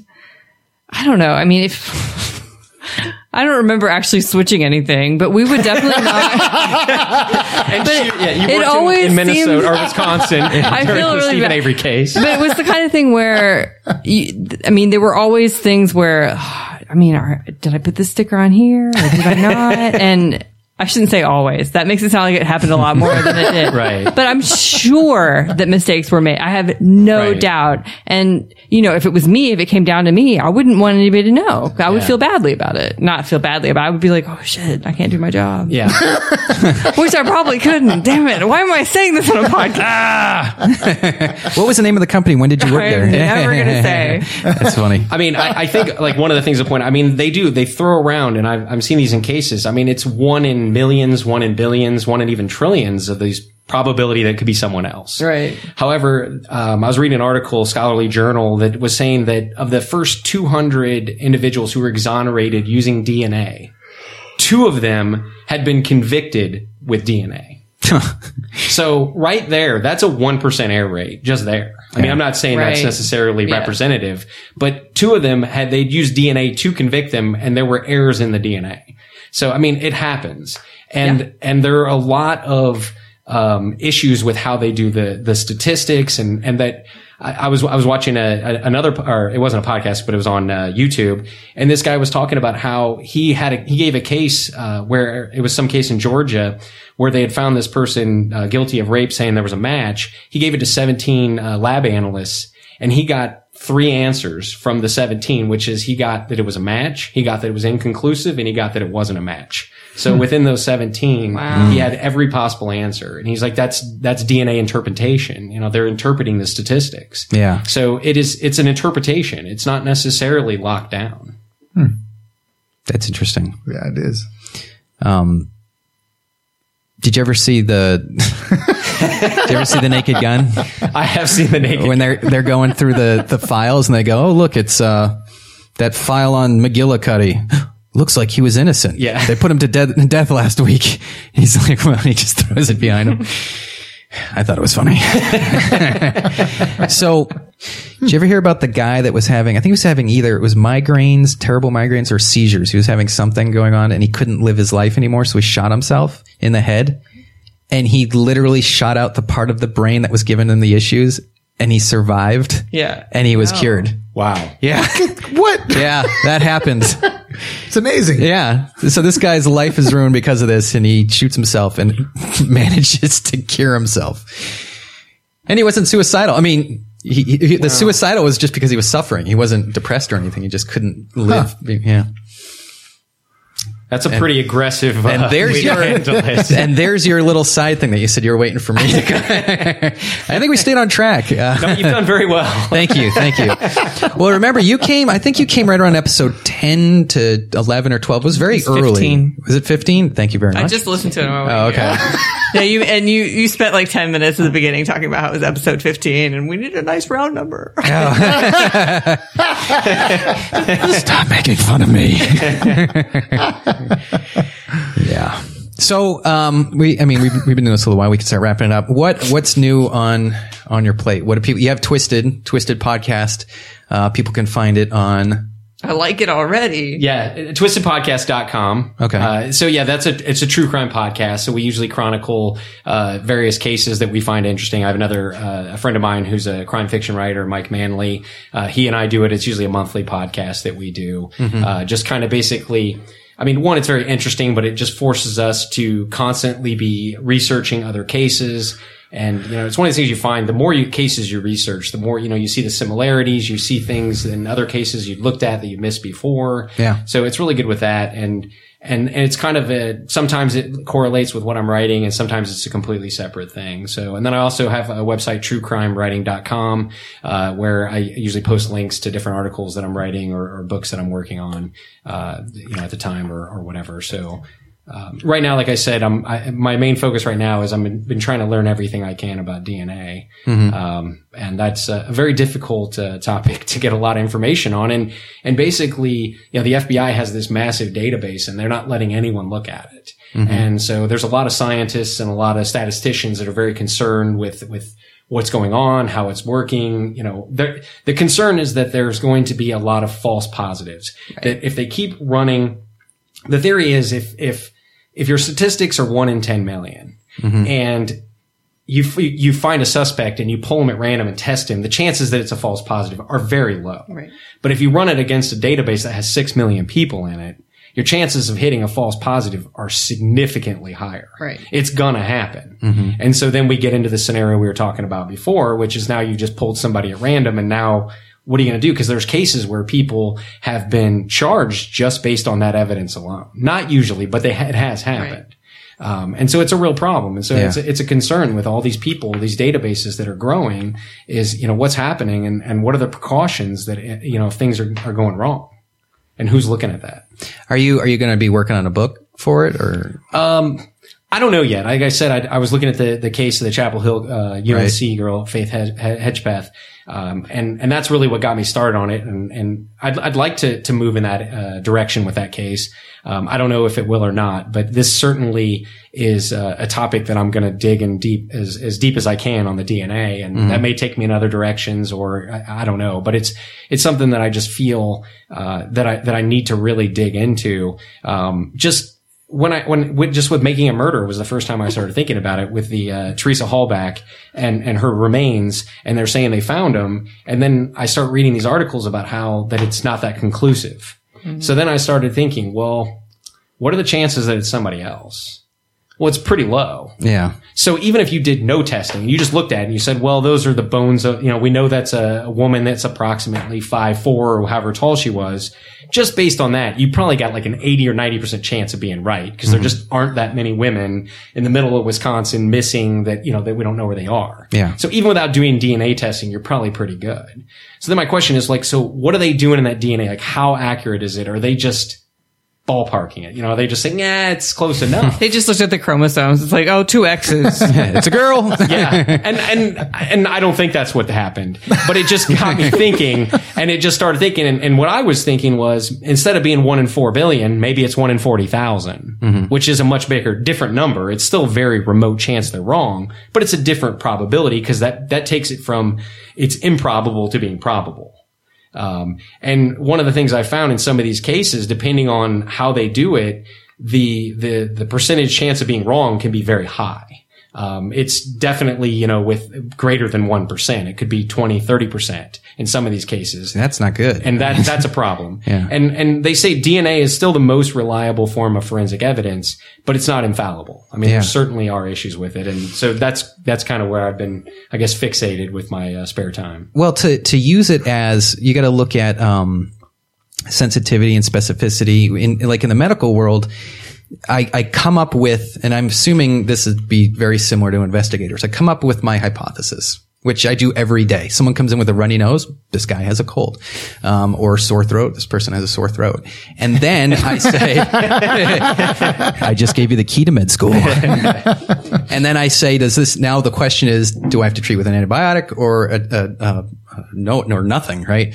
I don't know. I mean, if I don't remember actually switching anything, but we would definitely not. And But she, yeah, you it worked always in, in Minnesota seemed- or Wisconsin I during feel the really Stephen bad. Avery case. But it was the kind of thing where, you, I mean, there were always things where, I mean, are, did I put this sticker on here or did I not? And I shouldn't say always. That makes it sound like it happened a lot more than it did. Right. But I'm sure that mistakes were made. I have no Right. doubt. And, you know, if it was me, if it came down to me, I wouldn't want anybody to know. I would Yeah. feel badly about it. Not feel badly about it. I would be like, oh shit, I can't do my job. Yeah. Which I probably couldn't. Damn it. Why am I saying this on a podcast? What was the name of the company? When did you work there? I'm never going to say. That's funny. I mean, I, I think like one of the things to point, I mean, they do, they throw around and I've, I'm seeing these in cases. I mean, it's one in millions, one in billions, one in even trillions of these probability that it could be someone else. Right. However, um, I was reading an article, scholarly journal, that was saying that of the first two hundred individuals who were exonerated using D N A, two of them had been convicted with D N A. So right there, that's a one percent error rate just there. I mean, I'm not saying that's Right. necessarily Yeah. representative, but two of them had, they'd used D N A to convict them and there were errors in the D N A. So, I mean, it happens. And, Yeah. and there are a lot of, um, issues with how they do the, the statistics and, and that I, I was, I was watching a, a, another, or it wasn't a podcast, but it was on uh, YouTube. And this guy was talking about how he had a, he gave a case, uh, where it was some case in Georgia where they had found this person uh, guilty of rape, saying there was a match. He gave it to seventeen uh, lab analysts and he got three answers from the seventeen, which is he got that it was a match, he got that it was inconclusive, and he got that it wasn't a match. So within those seventeen, Wow. he had every possible answer. And he's like, that's, that's D N A interpretation. You know, they're interpreting the statistics. Yeah. So it is, it's an interpretation. It's not necessarily locked down. That's interesting. Yeah, it is. Um, did you ever see the, did you ever see the Naked Gun? I have seen the naked. When they're, they're going through the, the files and they go, oh, look, it's, uh, that file on McGillicuddy. Looks like he was innocent. Yeah. They put him to death, death last week. He's like, well, he just throws it behind him. I thought it was funny. So, did you ever hear about the guy that was having, I think he was having either, it was migraines, terrible migraines, or seizures. He was having something going on and he couldn't live his life anymore. So he shot himself in the head and he literally shot out the part of the brain that was giving him the issues and he survived. Yeah. And he was Oh. cured. Wow. Yeah. What? Yeah, that happened. It's amazing. Yeah. So this guy's life is ruined because of this, and he shoots himself and manages to cure himself. And he wasn't suicidal. I mean, he, he, the suicidal was just because he was suffering. He wasn't depressed or anything. He just couldn't live. Huh. Yeah. That's a pretty aggressive uh, And there's way your to handle it. and there's your little side thing that you said you were waiting for me to go. I think we stayed on track. Uh, No, you've done very well. Thank you, thank you. Well, remember you came. I think you came right around episode ten to eleven or twelve. It was very It was early. fifteen. Was it fifteen? Thank you very much. I just listened to it. On my Oh, way okay. here. Yeah, you and you you spent like ten minutes at the beginning talking about how it was episode fifteen, and we need a nice round number. Stop making fun of me. Yeah. So, um, we, I mean, we've, we've been doing this a little while. We can start wrapping it up. What, what's new on, on your plate? What do people, you have Twisted, Twisted podcast. Uh, people can find it on, I like it already. Yeah, twisted podcast dot com. Okay. Uh, so yeah, that's a, it's a true crime podcast. So we usually chronicle, uh, various cases that we find interesting. I have another, uh, a friend of mine who's a crime fiction writer, Mike Manley. Uh, he and I do it. It's usually a monthly podcast that we do. Mm-hmm. Uh, just kind of basically, I mean, one, it's very interesting, but it just forces us to constantly be researching other cases. And, you know, it's one of those things you find, the more you cases you research, the more, you know, you see the similarities, you see things in other cases you looked at that you missed before. Yeah. So it's really good with that. And, and, and it's kind of a, sometimes it correlates with what I'm writing and sometimes it's a completely separate thing. So, and then I also have a website, true crime writing dot com, uh, where I usually post links to different articles that I'm writing or, or books that I'm working on, uh, you know, at the time or, or whatever. So, Um, right now, like I said, I'm, I, my main focus right now is I've been, been trying to learn everything I can about D N A. Mm-hmm. Um, and that's a, a very difficult uh, topic to get a lot of information on. And, and basically, you know, the F B I has this massive database and they're not letting anyone look at it. Mm-hmm. And so there's a lot of scientists and a lot of statisticians that are very concerned with, with what's going on, how it's working. You know, the concern is that there's going to be a lot of false positives. Right. That if they keep running, the theory is if, if, if your statistics are one in ten million mm-hmm. and you, you find a suspect and you pull him at random and test him, the chances that it's a false positive are very low. Right. But if you run it against a database that has six million people in it, your chances of hitting a false positive are significantly higher. Right. It's gonna happen. Mm-hmm. And so then we get into the scenario we were talking about before, which is now you just pulled somebody at random and now what are you going to do? Because there's cases where people have been charged just based on that evidence alone. Not usually, but they, it has happened. Right. Um, and so it's a real problem. And so yeah. it's, a, it's a concern with all these people, these databases that are growing is, you know, what's happening and, and what are the precautions that, you know, if things are, are going wrong and who's looking at that? Are you, are you going to be working on a book for it or? Um, I don't know yet. Like I said, I, I was looking at the, the case of the Chapel Hill, uh, U N C right. girl, Faith Hedgepeth. Um, and, and that's really what got me started on it. And, and I'd, I'd like to, to move in that, uh, direction with that case. Um, I don't know if it will or not, but this certainly is uh, a topic that I'm going to dig in deep, as, as deep as I can on the D N A. And mm-hmm. that may take me in other directions or I, I don't know, but it's, it's something that I just feel, uh, that I, that I need to really dig into. Um, just, When I, when, with, just with Making a Murder was the first time I started thinking about it with the, uh, Teresa Hallback and, and her remains, and they're saying they found them. And then I start reading these articles about how that it's not that conclusive. Mm-hmm. So then I started thinking, well, what are the chances that it's somebody else? Well, it's pretty low. Yeah. So even if you did no testing, you just looked at it and you said, well, those are the bones of, you know, we know that's a, a woman that's approximately five foot four or however tall she was. Just based on that, you probably got like an eighty or ninety percent chance of being right because mm-hmm. there just aren't that many women in the middle of Wisconsin missing that, you know, that we don't know where they are. Yeah. So even without doing D N A testing, you're probably pretty good. So then my question is like, so what are they doing in that D N A? Like how accurate is it? Are they just ballparking it? You know, are they just saying, yeah, it's close enough? They just looked at the chromosomes. It's like, oh, two X's. It's a girl. Yeah. And, and, and I don't think that's what happened, but it just got me thinking and it just started thinking. And, and what I was thinking was instead of being one in four billion, maybe it's one in forty thousand, mm-hmm. which is a much bigger, different number. It's still a very remote chance they're wrong, but it's a different probability because that, that takes it from it's improbable to being probable. Um, and one of the things I found in some of these cases, depending on how they do it, the, the, the percentage chance of being wrong can be very high. Um, it's definitely, you know, with greater than one percent. It could be twenty, thirty percent in some of these cases. That's not good. And that, that's a problem. Yeah. And, and they say D N A is still the most reliable form of forensic evidence, but it's not infallible. I mean, Yeah. there certainly are issues with it. And so that's, that's kind of where I've been, I guess, fixated with my uh, spare time. Well, to, to use it as, you got to look at, um, sensitivity and specificity in, like in the medical world. I, I come up with, and I'm assuming this would be very similar to investigators. I come up with my hypothesis, which I do every day. Someone comes in with a runny nose. This guy has a cold, um, or sore throat. This person has a sore throat. And then I say, I just gave you the key to med school. And then I say, does this, now the question is, do I have to treat with an antibiotic or a, a, a, a no, or nothing, right?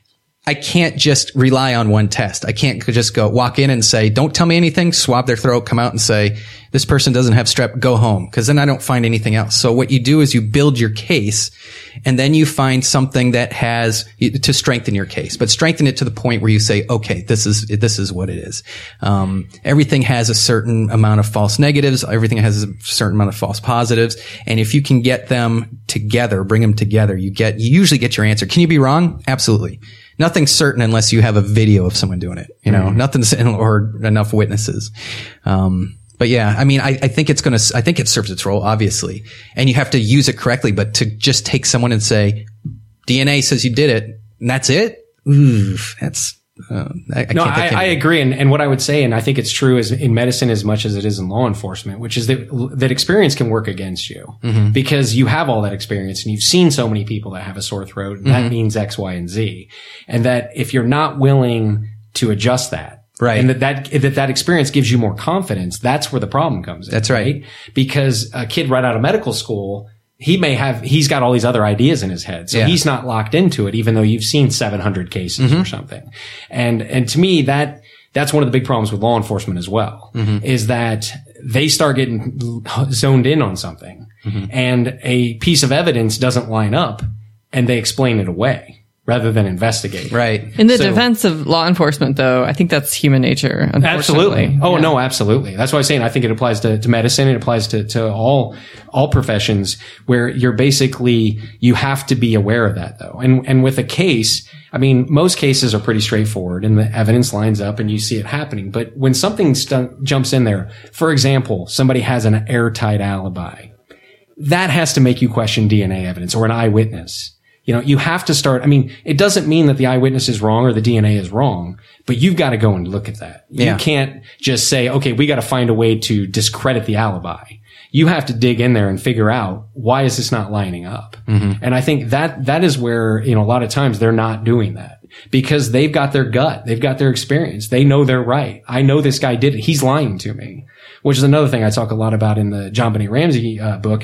I can't just rely on one test. I can't just go walk in and say, don't tell me anything, swab their throat, come out and say, this person doesn't have strep, go home. Cause then I don't find anything else. So what you do is you build your case and then you find something that has to strengthen your case, but strengthen it to the point where you say, okay, this is, this is what it is. Um, everything has a certain amount of false negatives. Everything has a certain amount of false positives. And if you can get them together, bring them together, you get, you usually get your answer. Can you be wrong? Absolutely. Nothing's certain unless you have a video of someone doing it, you know, mm-hmm. nothing's, or enough witnesses. Um, but yeah, I mean, I, I think it's going to, I think it serves its role, obviously, and you have to use it correctly, but to just take someone and say, D N A says you did it, and that's it. Ooh, that's, uh, I, I no, can't, I, I agree. And, and what I would say, and I think it's true is in medicine as much as it is in law enforcement, which is that, that experience can work against you mm-hmm. because you have all that experience and you've seen so many people that have a sore throat. And mm-hmm. that means X, Y, and Z. And that if you're not willing to adjust that, right. and that, that, that, that experience gives you more confidence, that's where the problem comes in. That's right. right. Because a kid right out of medical school, he may have, he's got all these other ideas in his head. So yeah. he's not locked into it, even though you've seen seven hundred cases mm-hmm. or something. And, and to me, that, that's one of the big problems with law enforcement as well, mm-hmm. is that they start getting zoned in on something mm-hmm. and a piece of evidence doesn't line up and they explain it away rather than investigate. Right. In the so, defense of law enforcement, though, I think that's human nature. Absolutely. Oh, yeah. no, absolutely. That's why I'm saying I think it applies to, to medicine. It applies to, to all, all professions where you're basically, you have to be aware of that though. And, and with a case, I mean, most cases are pretty straightforward and the evidence lines up and you see it happening. But when something st- jumps in there, for example, somebody has an airtight alibi, that has to make you question D N A evidence or an eyewitness. You know, you have to start, I mean, it doesn't mean that the eyewitness is wrong or the D N A is wrong, but you've got to go and look at that. Yeah. You can't just say, okay, we got to find a way to discredit the alibi. You have to dig in there and figure out why is this not lining up? Mm-hmm. And I think that, that is where, you know, a lot of times they're not doing that because they've got their gut. They've got their experience. They know they're right. I know this guy did it. He's lying to me, which is another thing I talk a lot about in the John Benet Ramsey uh, book.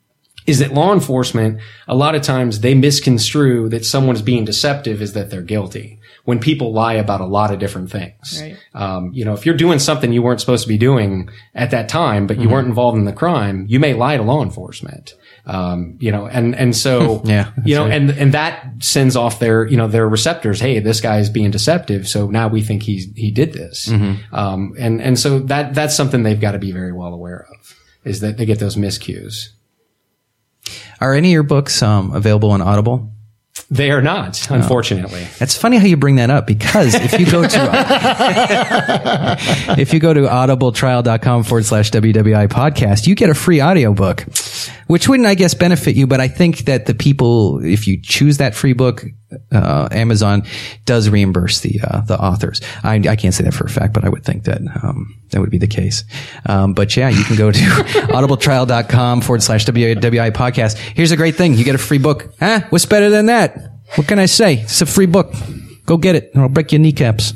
Is that law enforcement, a lot of times they misconstrue that someone is being deceptive is that they're guilty when people lie about a lot of different things. Right. Um, you know, if you're doing something you weren't supposed to be doing at that time, but you mm-hmm. weren't involved in the crime, you may lie to law enforcement. Um, you know, and, and so, yeah, you know, right. and, and that sends off their, you know, their receptors. Hey, this guy is being deceptive. So now we think he's, he did this. Mm-hmm. Um, and, and so that, that's something they've got to be very well aware of is that they get those miscues. Are any of your books um, available on Audible? They are not, unfortunately. Oh. It's funny how you bring that up because if you go to uh, if you go to audibletrial.com forward slash WWI podcast, you get a free audiobook, which wouldn't, I guess, benefit you. But I think that the people, if you choose that free book, uh, Amazon does reimburse the uh, the authors. I, I can't say that for a fact, but I would think that um, that would be the case. Um, but yeah, you can go to audibletrial.com forward slash WWI podcast. Here's a great thing. You get a free book. Huh? What's better than that? What can I say? It's a free book. Go get it, and I'll break your kneecaps.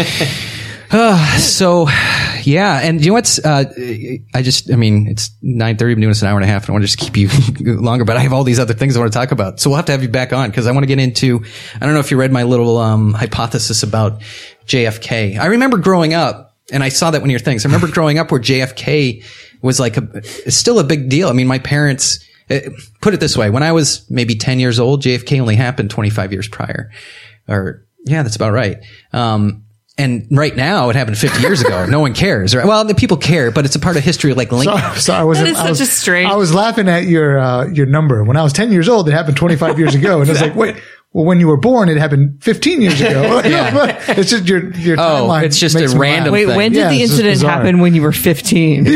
uh, so, yeah, and you know what's? Uh, I just, I mean, it's nine thirty. I've been doing this an hour and a half, and I want to just keep you longer. But I have all these other things I want to talk about, so we'll have to have you back on because I want to get into. I don't know if you read my little um, hypothesis about J F K. I remember growing up, and I saw that one of your things. I remember growing up where J F K was like a, still a big deal. I mean, my parents. Put it this way. When I was maybe ten years old, J F K only happened twenty-five years prior. Or, yeah, that's about right. Um, And right now, it happened fifty years ago. No one cares. Right? Well, the people care, but it's a part of history like Lincoln. Sorry, sorry, I wasn't, That is I was, such a strange- I was laughing at your uh, your number. When I was ten years old, it happened twenty-five years ago. And I was like, wait, well, when you were born, it happened fifteen years ago. Yeah. It's just your, your Oh, timeline. it's just makes a me random laugh. Wait, thing. when did Yeah, the it's just incident bizarre. happen when you were fifteen?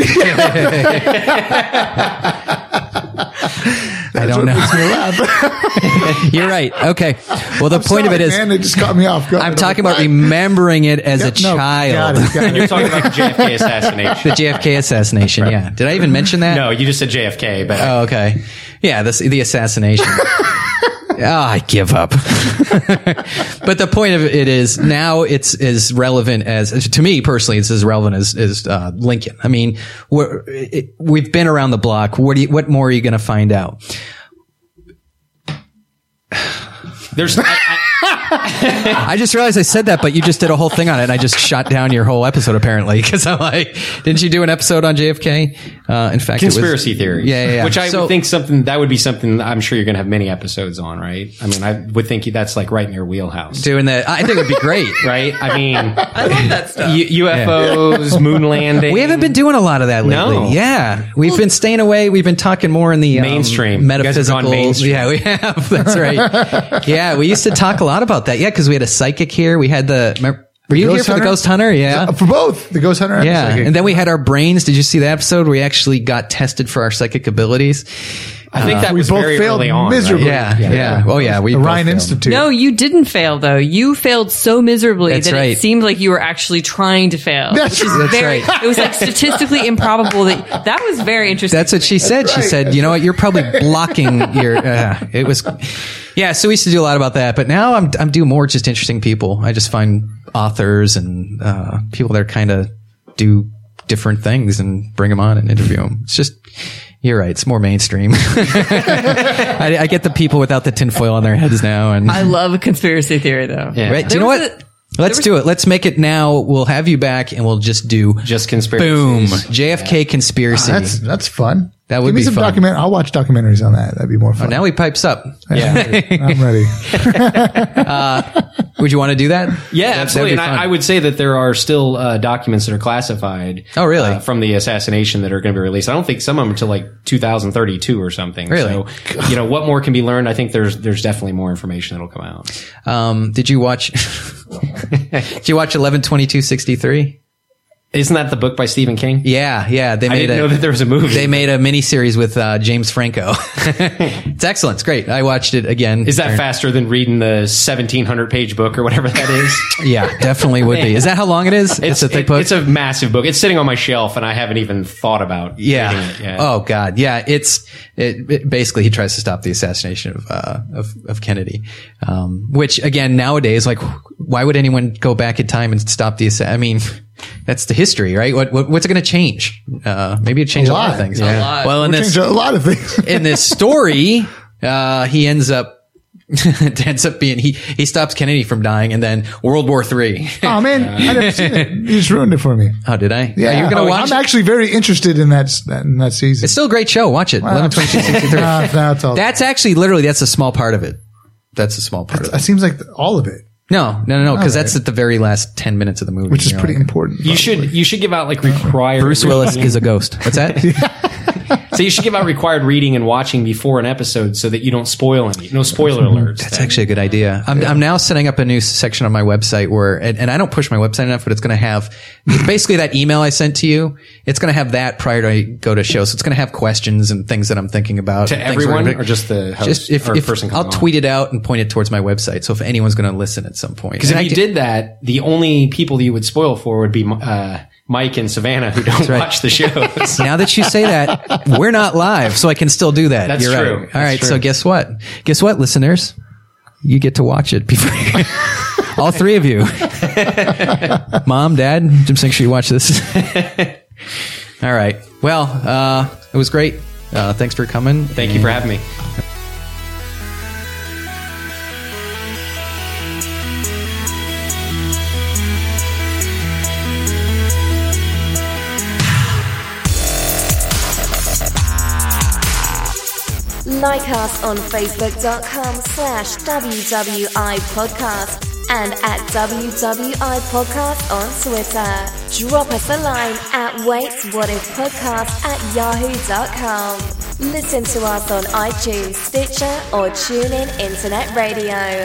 I don't That's know. what makes me laugh. You're right. Okay. Well, the I'm point of sorry, it is, man, it just caught me off guard. I'm talking about remembering it as Yep, a no, child. got it, got it. You're talking about the J F K assassination. The J F K assassination. Yeah. Did I even mention that? No, you just said J F K, but Oh, okay. Yeah, this, the assassination. Oh, I give up. But the point of it is now it's as relevant as, to me personally, it's as relevant as, as uh, Lincoln. I mean, we're, it, we've been around the block. What do you, what more are you going to find out? there's. I, I, I just realized I said that, but you just did a whole thing on it, and I just shot down your whole episode apparently because I'm like, didn't you do an episode on J F K? Uh, in fact, conspiracy it was, theories. Yeah, yeah, yeah. Which I So- would think something that would be something I'm sure you're going to have many episodes on, right? I mean, I would think that's like right in your wheelhouse, doing that. I think it'd be great. right? I mean, I love that stuff. U- U F Os, moon landing. We haven't been doing a lot of that lately. No. Yeah, we've been staying away. We've been talking more in the um, Mainstream. You guys have metaphysical. gone mainstream. Yeah, we have. That's right. Yeah, we used to talk a lot about that. Yeah, because we had a psychic here. We had the. Remember, were you Ghost here for Hunter? the Ghost Hunter? Yeah. For both, the Ghost Hunter and the Yeah, Psychic. and then we had our brains. Did you see that episode where we actually got tested for our psychic abilities? I think that we was both very failed early on. miserably. Right? Yeah, yeah. Oh, yeah. We the both Ryan failed. Institute. No, you didn't fail though. You failed so miserably That's that right. it seemed like you were actually trying to fail. That's which is That's very, right. It was like statistically improbable that that was very interesting. That's what to she me. said. She right. said, you know what? You're probably blocking your, uh, it was, yeah. So we used to do a lot about that, but now I'm, I'm doing more just interesting people. I just find authors and, uh, people that kind of do different things and bring them on and interview them. It's just, you're right. It's more mainstream. I, I get the people without the tinfoil on their heads now. And I love a conspiracy theory though. Yeah. right. Do you There know was what? a- Let's was- do it. Let's make it now. We'll have you back and we'll just do Just conspiracies. boom. J F K conspiracy. That's that's fun. That would Give me be some fun. document. I'll watch documentaries on that. That'd be more fun. Now he pipes up. Yeah. I'm ready. Would you want to do that? Yeah, That- absolutely. that'd And be fun. I, I would say that there are still uh, documents that are classified. Oh, really? uh, from the assassination that are going to be released. I don't think some of them until like two thousand thirty-two or something. Really? So, you know, what more can be learned? I think there's there's definitely more information that'll come out. Um, did you watch? Did you watch eleven twenty-two sixty-three? Isn't that the book by Stephen King? Yeah, yeah. They I made didn't a, know that there was a movie. They made a mini series with uh, James Franco. It's excellent. It's great. I watched it again. Is that faster than reading the seventeen hundred page book or whatever that is? Yeah, definitely would be. Is that how long it is? It's, a thick it- book. It's a massive book. It's sitting on my shelf, and I haven't even thought about yeah. reading it yet. Oh God. Yeah. It's it, it- basically he tries to stop the assassination of uh, of, of Kennedy, um, which again nowadays, like, why would anyone go back in time and stop the assa- I mean, that's the history, right? What, what what's it going to change? Uh, maybe it change a, A lot. lot. of things. A lot. Well, in We'll this change a lot of things. in this story, uh, he ends up. it ends up being he he stops Kennedy from dying, and then World War Three. Oh man, I never seen it. You just ruined it for me. Oh, did I? Yeah, Are you gonna Oh, watch I'm it? actually very interested in that that, in that season. It's still a great show. Watch it. eleven twenty-two sixty-three. Nah, that's all. That's actually literally that's a small part of it. That's a small part of It it. seems like all of it, No, no, no, no, because All that's right. at the very last ten minutes of the movie. which is you know, pretty like- important. You should you should give out like required Bruce Willis is a ghost. What's that? So you should give out required reading and watching before an episode so that you don't spoil any. No spoiler alerts. That's actually a good idea. I'm, I'm now setting up a new section on my website where, and, and I don't push my website enough, but it's going to have basically that email I sent to you. It's going to have that prior to I go to show. So it's going to have questions and things that I'm thinking about. To and things everyone we're gonna- or just the host just if, or if person I'll coming on? tweet it out and point it towards my website. So if anyone's going to listen at some point, Because if And I you can- did that, the only people you would spoil for would be uh, Mike and Savannah who don't right. watch the shows. now that you say that, we're not live, so I can still do that. That's You're true. Right. That's All right. true. So guess what? Guess what, listeners? You get to watch it before you, all three of you. Mom, Dad, just make sure you watch this. All right. Well, uh, it was great. Uh, thanks for coming. Thank you for having me. Like us on facebook.com slash WWI podcast and at W W I Podcast on Twitter. Drop us a line at waitswhatifpodcast at yahoo dot com. Listen to us on iTunes, Stitcher, or TuneIn Internet Radio.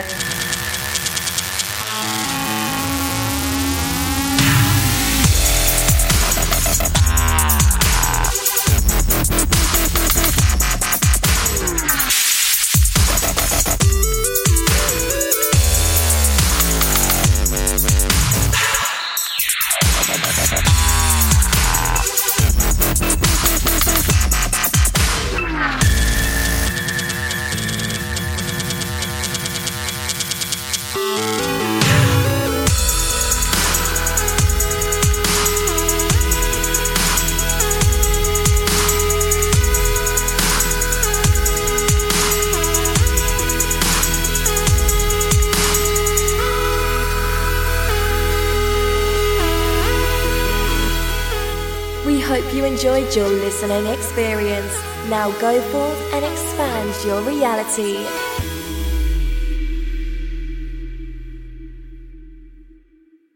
You enjoyed your listening experience. Now go forth and expand your reality.